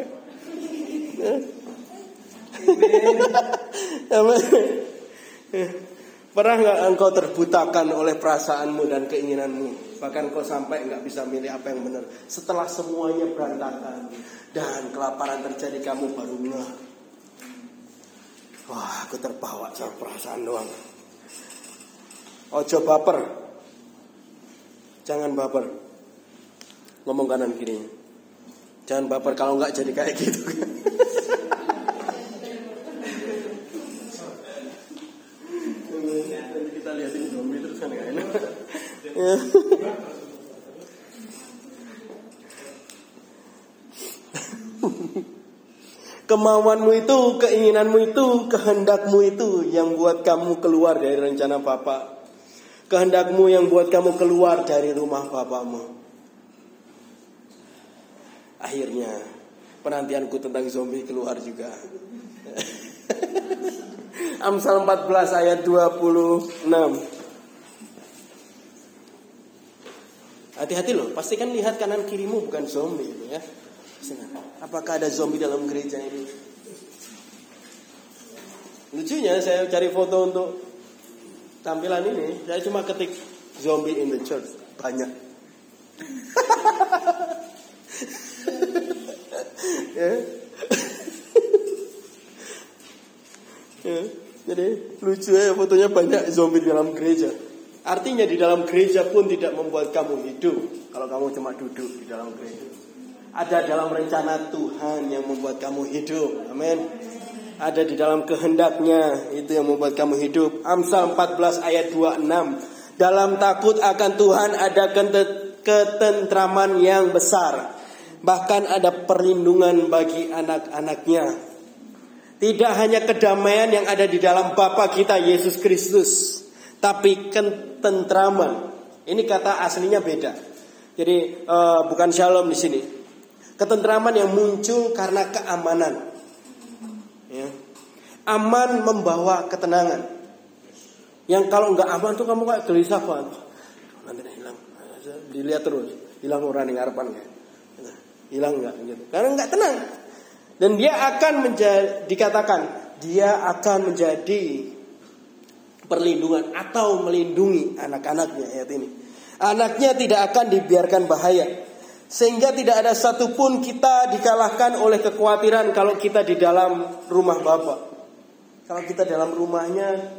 Pernah nggak engkau terbutakan oleh perasaanmu dan keinginanmu? Bahkan kau sampai nggak bisa milih apa yang benar. Setelah semuanya berantakan dan kelaparan terjadi, kamu baru ngeh. Wah, aku terbawa sama perasaan doang. Ojo baper. Jangan baper. Ngomong kanan kiri. Jangan baper, kalau nggak jadi kayak gitu. Kita liatin zombie terus kan gak enak. Kemauanmu itu, keinginanmu itu, kehendakmu itu yang buat kamu keluar dari rencana Bapa. Kehendakmu yang buat kamu keluar dari rumah Bapamu. Akhirnya penantianku tentang zombie keluar juga. Amsal 14 ayat 26. Hati-hati loh, pastikan lihat kanan kirimu, bukan zombie ya. Apakah ada zombie dalam gereja ini? Lucunya saya cari foto untuk tampilan ini, saya cuma ketik zombie in the church, banyak. Ya. Ya, jadi lucu ya, fotonya banyak zombie di dalam gereja. Artinya di dalam gereja pun tidak membuat kamu hidup kalau kamu cuma duduk di dalam gereja. Ada dalam rencana Tuhan yang membuat kamu hidup. Amin. Ada di dalam kehendaknya, itu yang membuat kamu hidup. Amsal 14 ayat 26. Dalam takut akan Tuhan ada ketentraman yang besar. Bahkan ada perlindungan bagi anak-anaknya. Tidak hanya kedamaian yang ada di dalam Bapa kita Yesus Kristus, tapi ketentraman. Ini kata aslinya beda. Jadi bukan shalom di sini. Ketentraman yang muncul karena keamanan. Ya. Aman membawa ketenangan. Yang kalau nggak aman tuh kamu kayak gelisah banget. Nanti hilang. Dilihat terus. Hilang orang yang harapan kayak. Hilang nggak gitu. Karena nggak tenang. Dan dia akan dikatakan dia akan menjadi perlindungan atau melindungi anak-anaknya, ayat ini. Anaknya tidak akan dibiarkan bahaya. Sehingga tidak ada satupun kita dikalahkan oleh kekhawatiran kalau kita di dalam rumah Bapa. Kalau kita dalam rumahnya,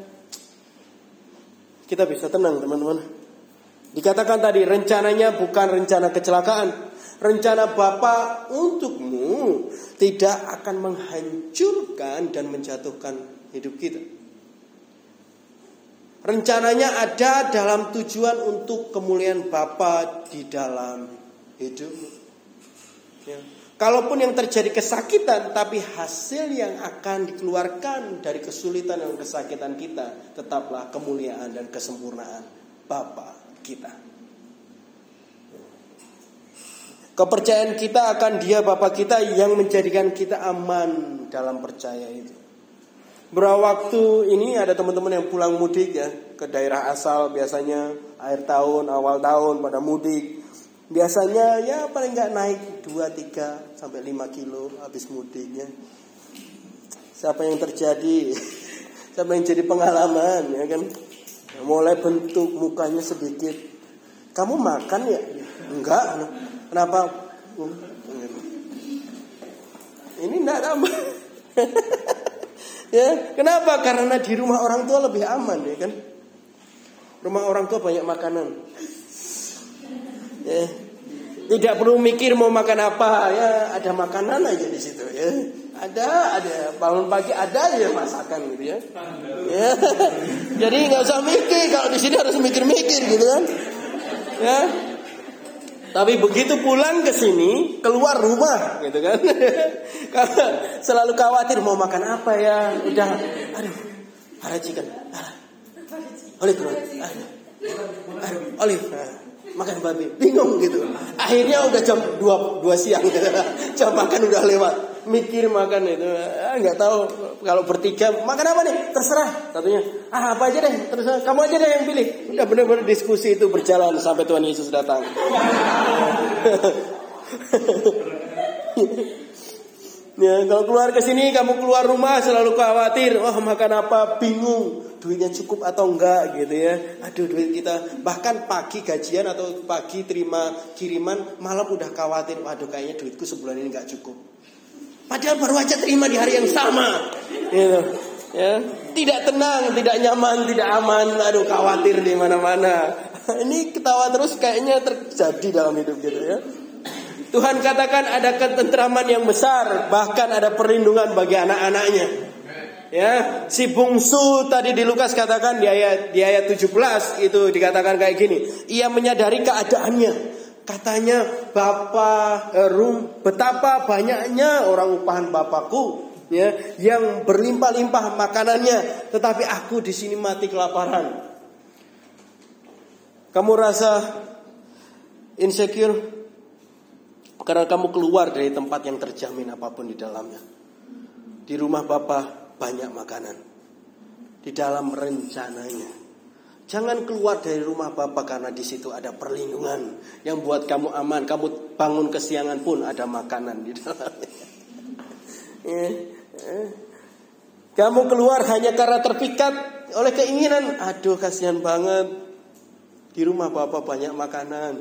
kita bisa tenang teman-teman. Dikatakan tadi rencananya bukan rencana kecelakaan. Rencana Bapa untukmu tidak akan menghancurkan dan menjatuhkan hidup kita. Rencananya ada dalam tujuan untuk kemuliaan Bapa di dalam hidup. Ya. Kalaupun yang terjadi kesakitan, tapi hasil yang akan dikeluarkan dari kesulitan dan kesakitan kita tetaplah kemuliaan dan kesempurnaan Bapa kita. Kepercayaan kita akan Dia Bapa kita yang menjadikan kita aman dalam percaya itu. Beberapa waktu ini ada teman-teman yang pulang mudik ya ke daerah asal, biasanya akhir tahun, awal tahun pada mudik. Biasanya ya paling nggak naik 2, 3 sampai 5 kilo habis mudiknya. Siapa yang terjadi? Siapa yang jadi pengalaman ya kan? Mulai bentuk mukanya sedikit. Kamu makan ya? Enggak. Kenapa? Ini enggak tambah. Ya, kenapa? Karena di rumah orang tua lebih aman ya kan? Rumah orang tua banyak makanan. Ya. Tidak perlu mikir mau makan apa, ya ada makanan aja di situ ya. Ada bangun pagi ada aja masakan gitu ya. Ya. Jadi nggak usah mikir, kalau di sini harus mikir-mikir gitu kan. Ya. Tapi begitu pulang ke sini, keluar rumah gitu kan. Karena selalu khawatir mau makan apa ya. Udah aduh, harajikan. Olive. Olive. Makan babi, bingung gitu. Akhirnya udah jam 2 siang gitu. Jam makan udah lewat. Mikir makan itu, nggak tahu kalau bertiga makan apa nih, terserah. Satunya, apa aja deh, terserah. Kamu aja deh yang pilih. Udah benar-benar diskusi itu berjalan sampai Tuhan Yesus datang. Ya, kalau keluar ke sini, kamu keluar rumah selalu khawatir, makan apa, bingung. duitnya cukup atau enggak gitu ya. Aduh duit kita, bahkan pagi gajian atau pagi terima kiriman, malam udah khawatir, waduh kayaknya duitku sebulan ini enggak cukup. Padahal baru aja terima di hari yang sama gitu. Ya, tidak tenang, tidak nyaman, tidak aman, aduh khawatir di mana-mana. Ini ketawa terus kayaknya terjadi dalam hidup gitu ya. Tuhan katakan ada ketentraman yang besar, bahkan ada perlindungan bagi anak-anaknya. Ya, si bungsu tadi di Lukas katakan di ayat 17 itu dikatakan kayak gini. Ia menyadari keadaannya. Katanya, betapa banyaknya orang upahan Bapakku ya, yang berlimpah-limpah makanannya, tetapi aku di sini mati kelaparan. Kamu rasa insecure karena kamu keluar dari tempat yang terjamin apapun di dalamnya. Di rumah Bapa banyak makanan, di dalam rencananya. Jangan keluar dari rumah Bapa karena di situ ada perlindungan yang buat kamu aman. Kamu bangun kesiangan pun ada makanan di dalamnya. Kamu keluar hanya karena terpikat oleh keinginan. Aduh kasihan banget, di rumah Bapa banyak makanan.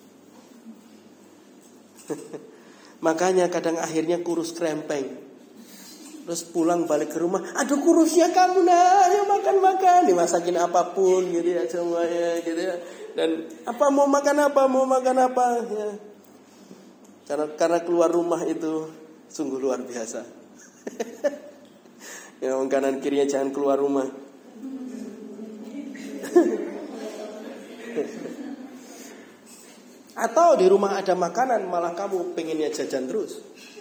Makanya kadang akhirnya kurus krempeng. Terus pulang balik ke rumah, aduh kurusnya kamu nah, ayo makan-makan, dimasakin apapun gitu ya semuanya gitu ya. Dan mau makan apa ya. Karena keluar rumah itu sungguh luar biasa. Ya, kanan kirinya jangan keluar rumah. Atau di rumah ada makanan malah kamu pengennya jajan terus.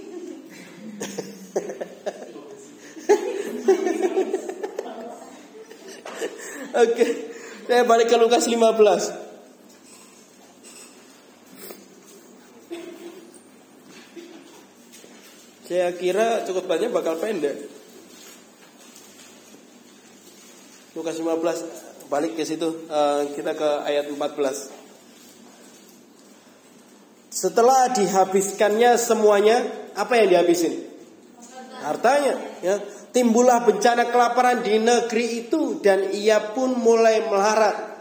Oke, saya balik ke Lukas 15. Saya kira cukup banyak bakal pendek. Lukas 15, balik ke situ, kita ke ayat 14. Setelah dihabiskannya semuanya, apa yang dihabisin? Hartanya, ya. Timbullah bencana kelaparan di negeri itu dan ia pun mulai melarat.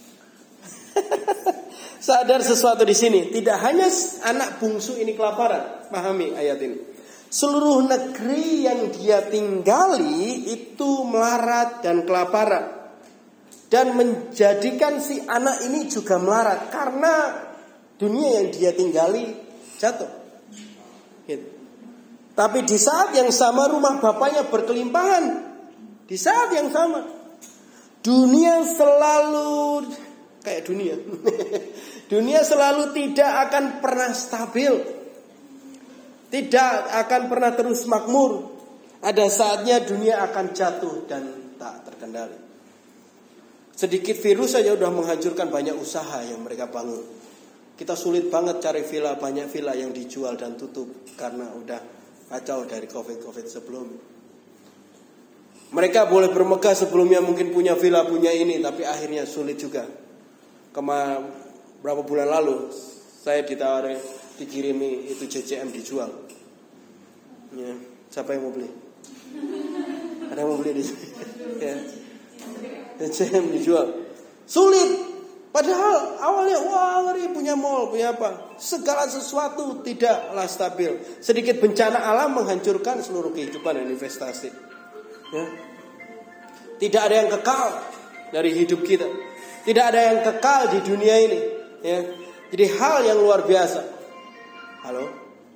Sadar sesuatu di sini, tidak hanya anak bungsu ini kelaparan. Pahami ayat ini. Seluruh negeri yang dia tinggali itu melarat dan kelaparan. Dan menjadikan si anak ini juga melarat karena dunia yang dia tinggali jatuh. Gitu. Tapi di saat yang sama rumah bapaknya berkelimpahan. Di saat yang sama dunia selalu kayak dunia. Dunia selalu tidak akan pernah stabil. Tidak akan pernah terus makmur. Ada saatnya dunia akan jatuh dan tak terkendali. Sedikit virus saja sudah menghancurkan banyak usaha yang mereka bangun. Kita sulit banget cari villa, banyak villa yang dijual dan tutup karena udah kacau dari COVID sebelumnya. Mereka boleh bermegah sebelumnya mungkin punya villa, punya ini, tapi akhirnya sulit juga. Berapa bulan lalu saya dikirimi itu CCM dijual. Ya, siapa yang mau beli? Ada yang mau beli di sini? Ya. CCM dijual. Sulit. Padahal awalnya ngeri punya mall, punya apa. Segala sesuatu tidaklah stabil. Sedikit bencana alam menghancurkan seluruh kehidupan dan investasi. Ya. Tidak ada yang kekal dari hidup kita. Tidak ada yang kekal di dunia ini. Ya. Jadi hal yang luar biasa. Halo?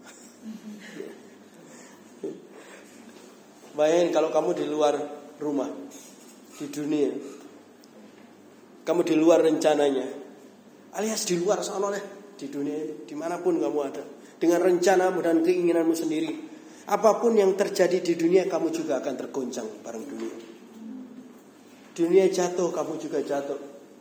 Bayangin kalau kamu di luar rumah, di dunia. Kamu di luar rencananya, alias di luar sana di dunia ini, dimanapun kamu ada, dengan rencanamu dan keinginanmu sendiri, apapun yang terjadi di dunia, kamu juga akan tergoncang bareng dunia. Dunia jatuh, kamu juga jatuh.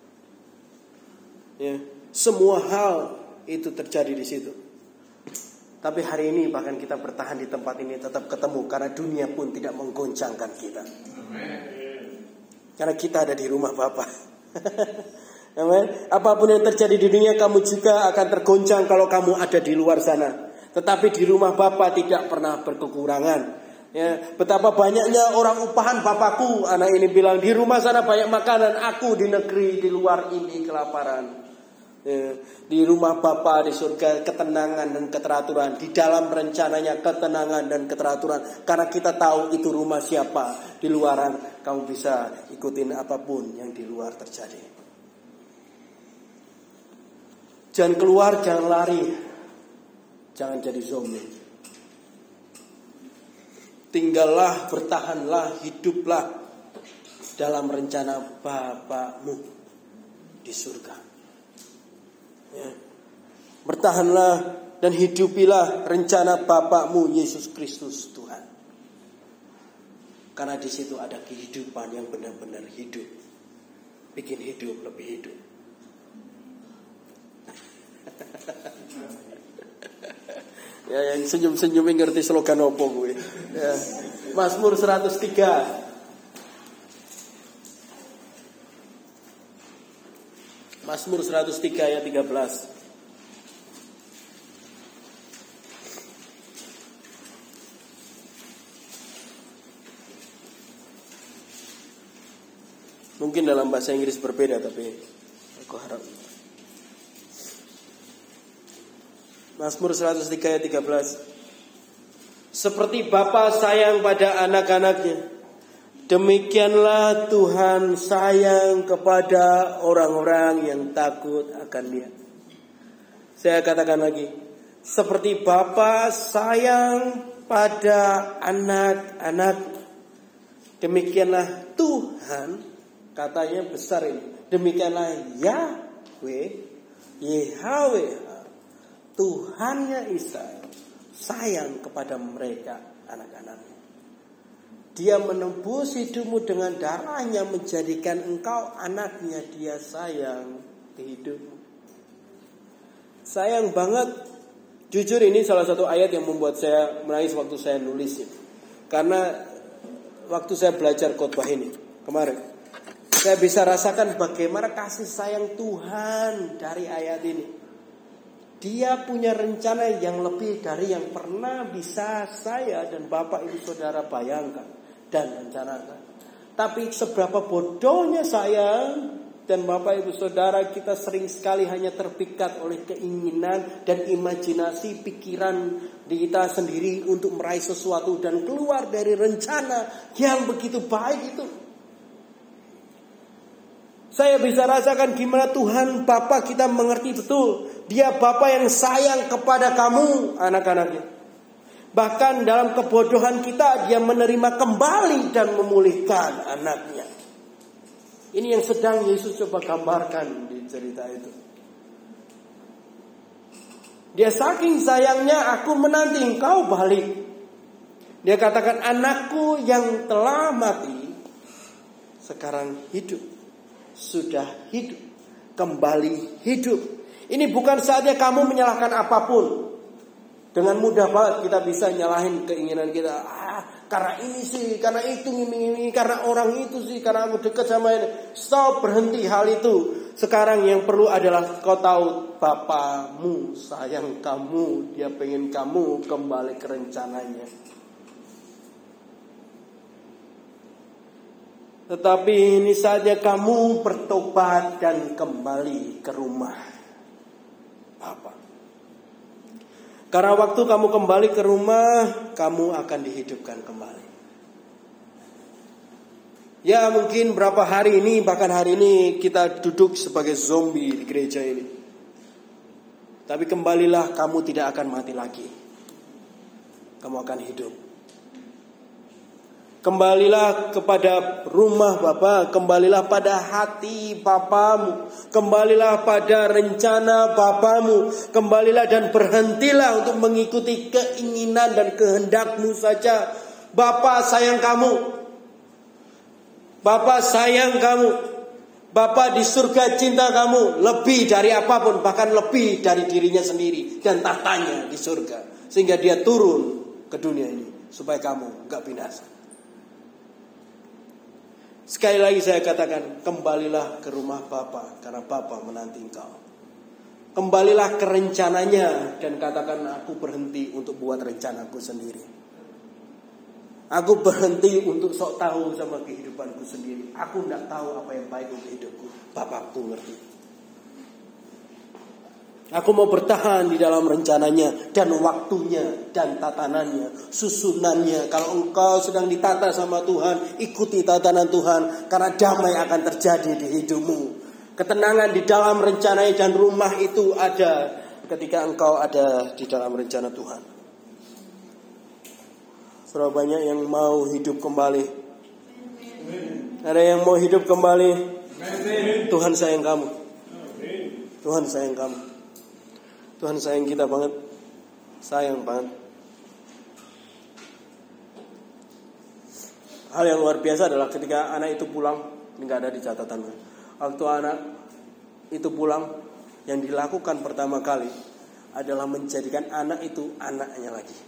Ya, semua hal itu terjadi di situ. Tapi hari ini bahkan kita bertahan di tempat ini tetap ketemu karena dunia pun tidak menggoncangkan kita. Karena kita ada di rumah Bapa. Amen. Apapun yang terjadi di dunia, kamu juga akan tergoncang kalau kamu ada di luar sana. Tetapi di rumah Bapa tidak pernah berkekurangan. Ya, betapa banyaknya orang upahan Bapakku. Anak ini bilang, di rumah sana banyak makanan, aku di negeri di luar ini kelaparan. Ya, di rumah Bapa di surga ketenangan dan keteraturan. Di dalam rencananya ketenangan dan keteraturan. Karena kita tahu itu rumah siapa. Di luaran kamu bisa ikutin apapun yang di luar terjadi. Jangan keluar, jangan lari. Jangan jadi zombie. Tinggallah, bertahanlah, hiduplah dalam rencana Bapakmu di surga. Ya. Bertahanlah dan hidupilah rencana Bapakmu Yesus Kristus Tuhan. Karena di situ ada kehidupan yang benar-benar hidup. Bikin hidup lebih hidup. Ya, yang senyum-senyum ngerti slogan opo gue. Ya. Mazmur 103. Mazmur 103 ayat 13. Mungkin dalam bahasa Inggris berbeda, tapi aku harap. Mazmur 103 ayat 13. Seperti Bapa sayang pada anak-anaknya, demikianlah Tuhan sayang kepada orang-orang yang takut akan Dia. Saya katakan lagi, seperti Bapa sayang pada anak-anak, demikianlah Tuhan, katanya besar ini, demikianlah Yahweh, Tuhannya Israel sayang kepada mereka, anak-anaknya. Dia menembus hidupmu dengan darahnya, menjadikan engkau anaknya. Dia sayang hidupmu. Sayang banget. Jujur ini salah satu ayat yang membuat saya menangis waktu saya nulisnya. Karena waktu saya belajar khotbah ini kemarin, saya bisa rasakan bagaimana kasih sayang Tuhan dari ayat ini. Dia punya rencana yang lebih dari yang pernah bisa saya dan Bapak Ibu Saudara bayangkan dan rencanakan. Tapi seberapa bodohnya saya dan Bapak Ibu Saudara, kita sering sekali hanya terpikat oleh keinginan dan imajinasi pikiran kita sendiri untuk meraih sesuatu dan keluar dari rencana yang begitu baik itu. Saya bisa rasakan gimana Tuhan Bapa kita mengerti betul. Dia Bapa yang sayang kepada kamu, anak-anaknya. Bahkan dalam kebodohan kita, Dia menerima kembali dan memulihkan anaknya. Ini yang sedang Yesus coba gambarkan di cerita itu. Dia saking sayangnya, aku menanti engkau balik. Dia katakan, anakku yang telah mati sekarang hidup. Sudah hidup, kembali hidup. Ini bukan saatnya kamu menyalahkan apapun. Dengan mudah banget kita bisa nyalahin keinginan kita. Karena ini sih, karena itu ini, karena orang itu sih, karena aku dekat sama ini. Stop, berhenti hal itu. Sekarang yang perlu adalah kau tahu Bapamu sayang kamu. Dia pengen kamu kembali ke rencananya. Tetapi ini saatnya kamu bertobat dan kembali ke rumah Bapa. Karena waktu kamu kembali ke rumah, kamu akan dihidupkan kembali. Ya mungkin berapa hari ini, bahkan hari ini kita duduk sebagai zombie di gereja ini. Tapi kembalilah, kamu tidak akan mati lagi. Kamu akan hidup. Kembalilah kepada rumah Bapa, kembalilah pada hati Bapamu, kembalilah pada rencana Bapamu, kembalilah dan berhentilah untuk mengikuti keinginan dan kehendakmu saja. Bapa sayang kamu, Bapa sayang kamu, Bapa di surga cinta kamu lebih dari apapun, bahkan lebih dari dirinya sendiri dan tahtanya di surga, sehingga Dia turun ke dunia ini supaya kamu gak binasa. Sekali lagi saya katakan, kembalilah ke rumah Bapa karena Bapa menanti engkau. Kembalilah ke rencananya dan katakan, aku berhenti untuk buat rencanaku sendiri. Aku berhenti untuk sok tahu sama kehidupanku sendiri. Aku tidak tahu apa yang baik untuk hidupku. Bapakku ngerti. Aku mau bertahan di dalam rencananya dan waktunya dan tatanannya, susunannya. Kalau engkau sedang ditata sama Tuhan, ikuti tatanan Tuhan, karena damai akan terjadi di hidupmu. Ketenangan di dalam rencananya dan rumah itu ada ketika engkau ada di dalam rencana Tuhan. Berapa banyak yang mau hidup kembali? Ada yang mau hidup kembali? Tuhan sayang kamu. Tuhan sayang kamu. Tuhan sayang kita banget. Sayang banget. Hal yang luar biasa adalah ketika anak itu pulang, ini gak ada di catatan. Waktu anak itu pulang, yang dilakukan pertama kali adalah menjadikan anak itu anaknya lagi.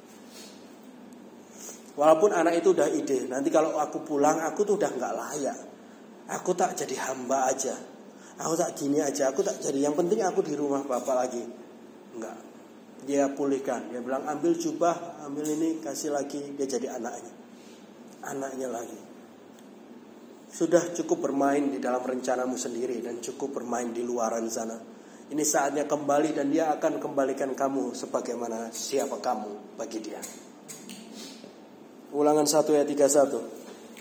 Walaupun anak itu udah ide, nanti kalau aku pulang, aku tuh udah gak layak. Aku tak jadi hamba aja. Aku tak gini aja, aku tak jadi. Yang penting aku di rumah bapak lagi. Enggak. Dia pulihkan. Dia bilang ambil jubah, ambil ini, kasih lagi. Dia jadi anaknya. Anaknya lagi. Sudah cukup bermain di dalam rencanamu sendiri dan cukup bermain di luaran sana. Ini saatnya kembali dan dia akan kembalikan kamu sebagaimana siapa kamu bagi dia. Ulangan 1 ayat 31.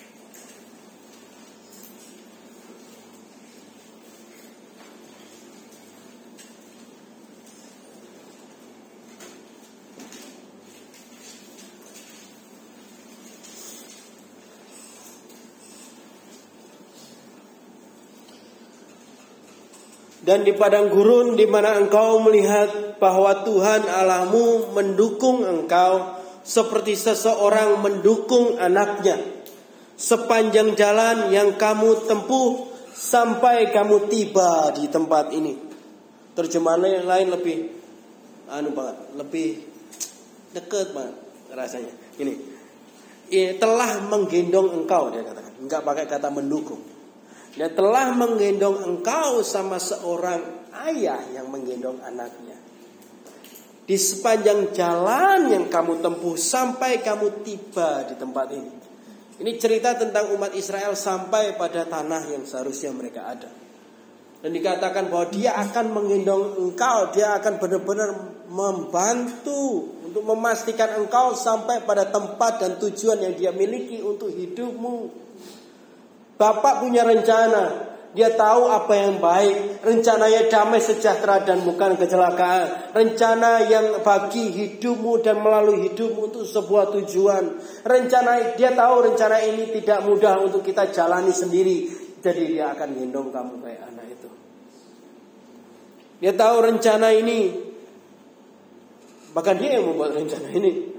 Dan di padang gurun di mana engkau melihat bahwa Tuhan Allahmu mendukung engkau seperti seseorang mendukung anaknya sepanjang jalan yang kamu tempuh sampai kamu tiba di tempat ini. Terjemahan yang lain lebih lebih dekat banget rasanya. Ini telah menggendong engkau, dia katakan. Enggak pakai kata mendukung. Dia telah menggendong engkau sama seorang ayah yang menggendong anaknya. Di sepanjang jalan yang kamu tempuh sampai kamu tiba di tempat ini. Ini cerita tentang umat Israel sampai pada tanah yang seharusnya mereka ada. Dan dikatakan bahwa dia akan menggendong engkau. Dia akan benar-benar membantu untuk memastikan engkau sampai pada tempat dan tujuan yang dia miliki untuk hidupmu. Bapak punya rencana. Dia tahu apa yang baik. Rencananya damai sejahtera dan bukan kecelakaan. Rencana yang bagi hidupmu dan melalui hidupmu untuk sebuah tujuan. Dia tahu rencana ini tidak mudah untuk kita jalani sendiri. Jadi dia akan gendong kamu kayak anak itu. Dia tahu rencana ini. Bahkan dia yang membuat rencana ini.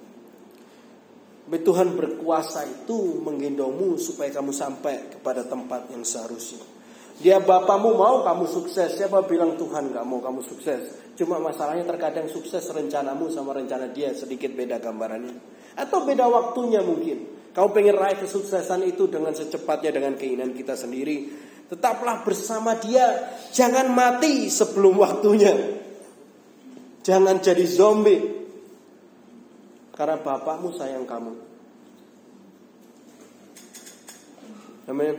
Tuhan berkuasa itu menggendongmu supaya kamu sampai kepada tempat yang seharusnya. Dia bapamu mau kamu sukses. Siapa bilang Tuhan gak mau kamu sukses? Cuma masalahnya terkadang sukses rencanamu sama rencana dia sedikit beda gambarannya. Atau beda waktunya mungkin. Kamu pengen raih kesuksesan itu dengan secepatnya dengan keinginan kita sendiri. Tetaplah bersama dia. Jangan mati sebelum waktunya. Jangan jadi zombie. Karena bapakmu sayang kamu. Amin.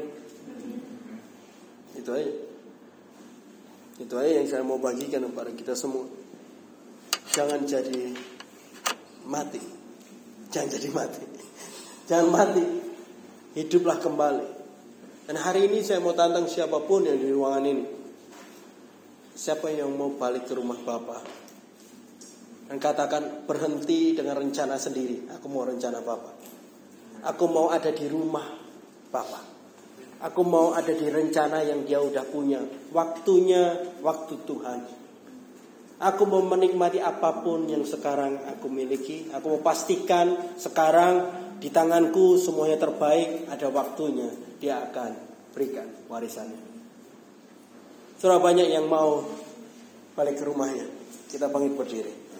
Itu aja. Itu aja yang saya mau bagikan kepada kita semua. Jangan jadi mati. Jangan jadi mati. Jangan mati. Hiduplah kembali. Dan hari ini saya mau tantang siapapun yang di ruangan ini. Siapa yang mau balik ke rumah Bapa? Dan katakan berhenti dengan rencana sendiri. Aku mau rencana Bapa. Aku mau ada di rumah Bapa. Aku mau ada di rencana yang dia udah punya. Waktunya waktu Tuhan. Aku mau menikmati apapun yang sekarang aku miliki. Aku mau pastikan sekarang di tanganku semuanya terbaik. Ada waktunya dia akan berikan warisannya. Surah banyak yang mau balik ke rumahnya. Kita bangkit berdiri.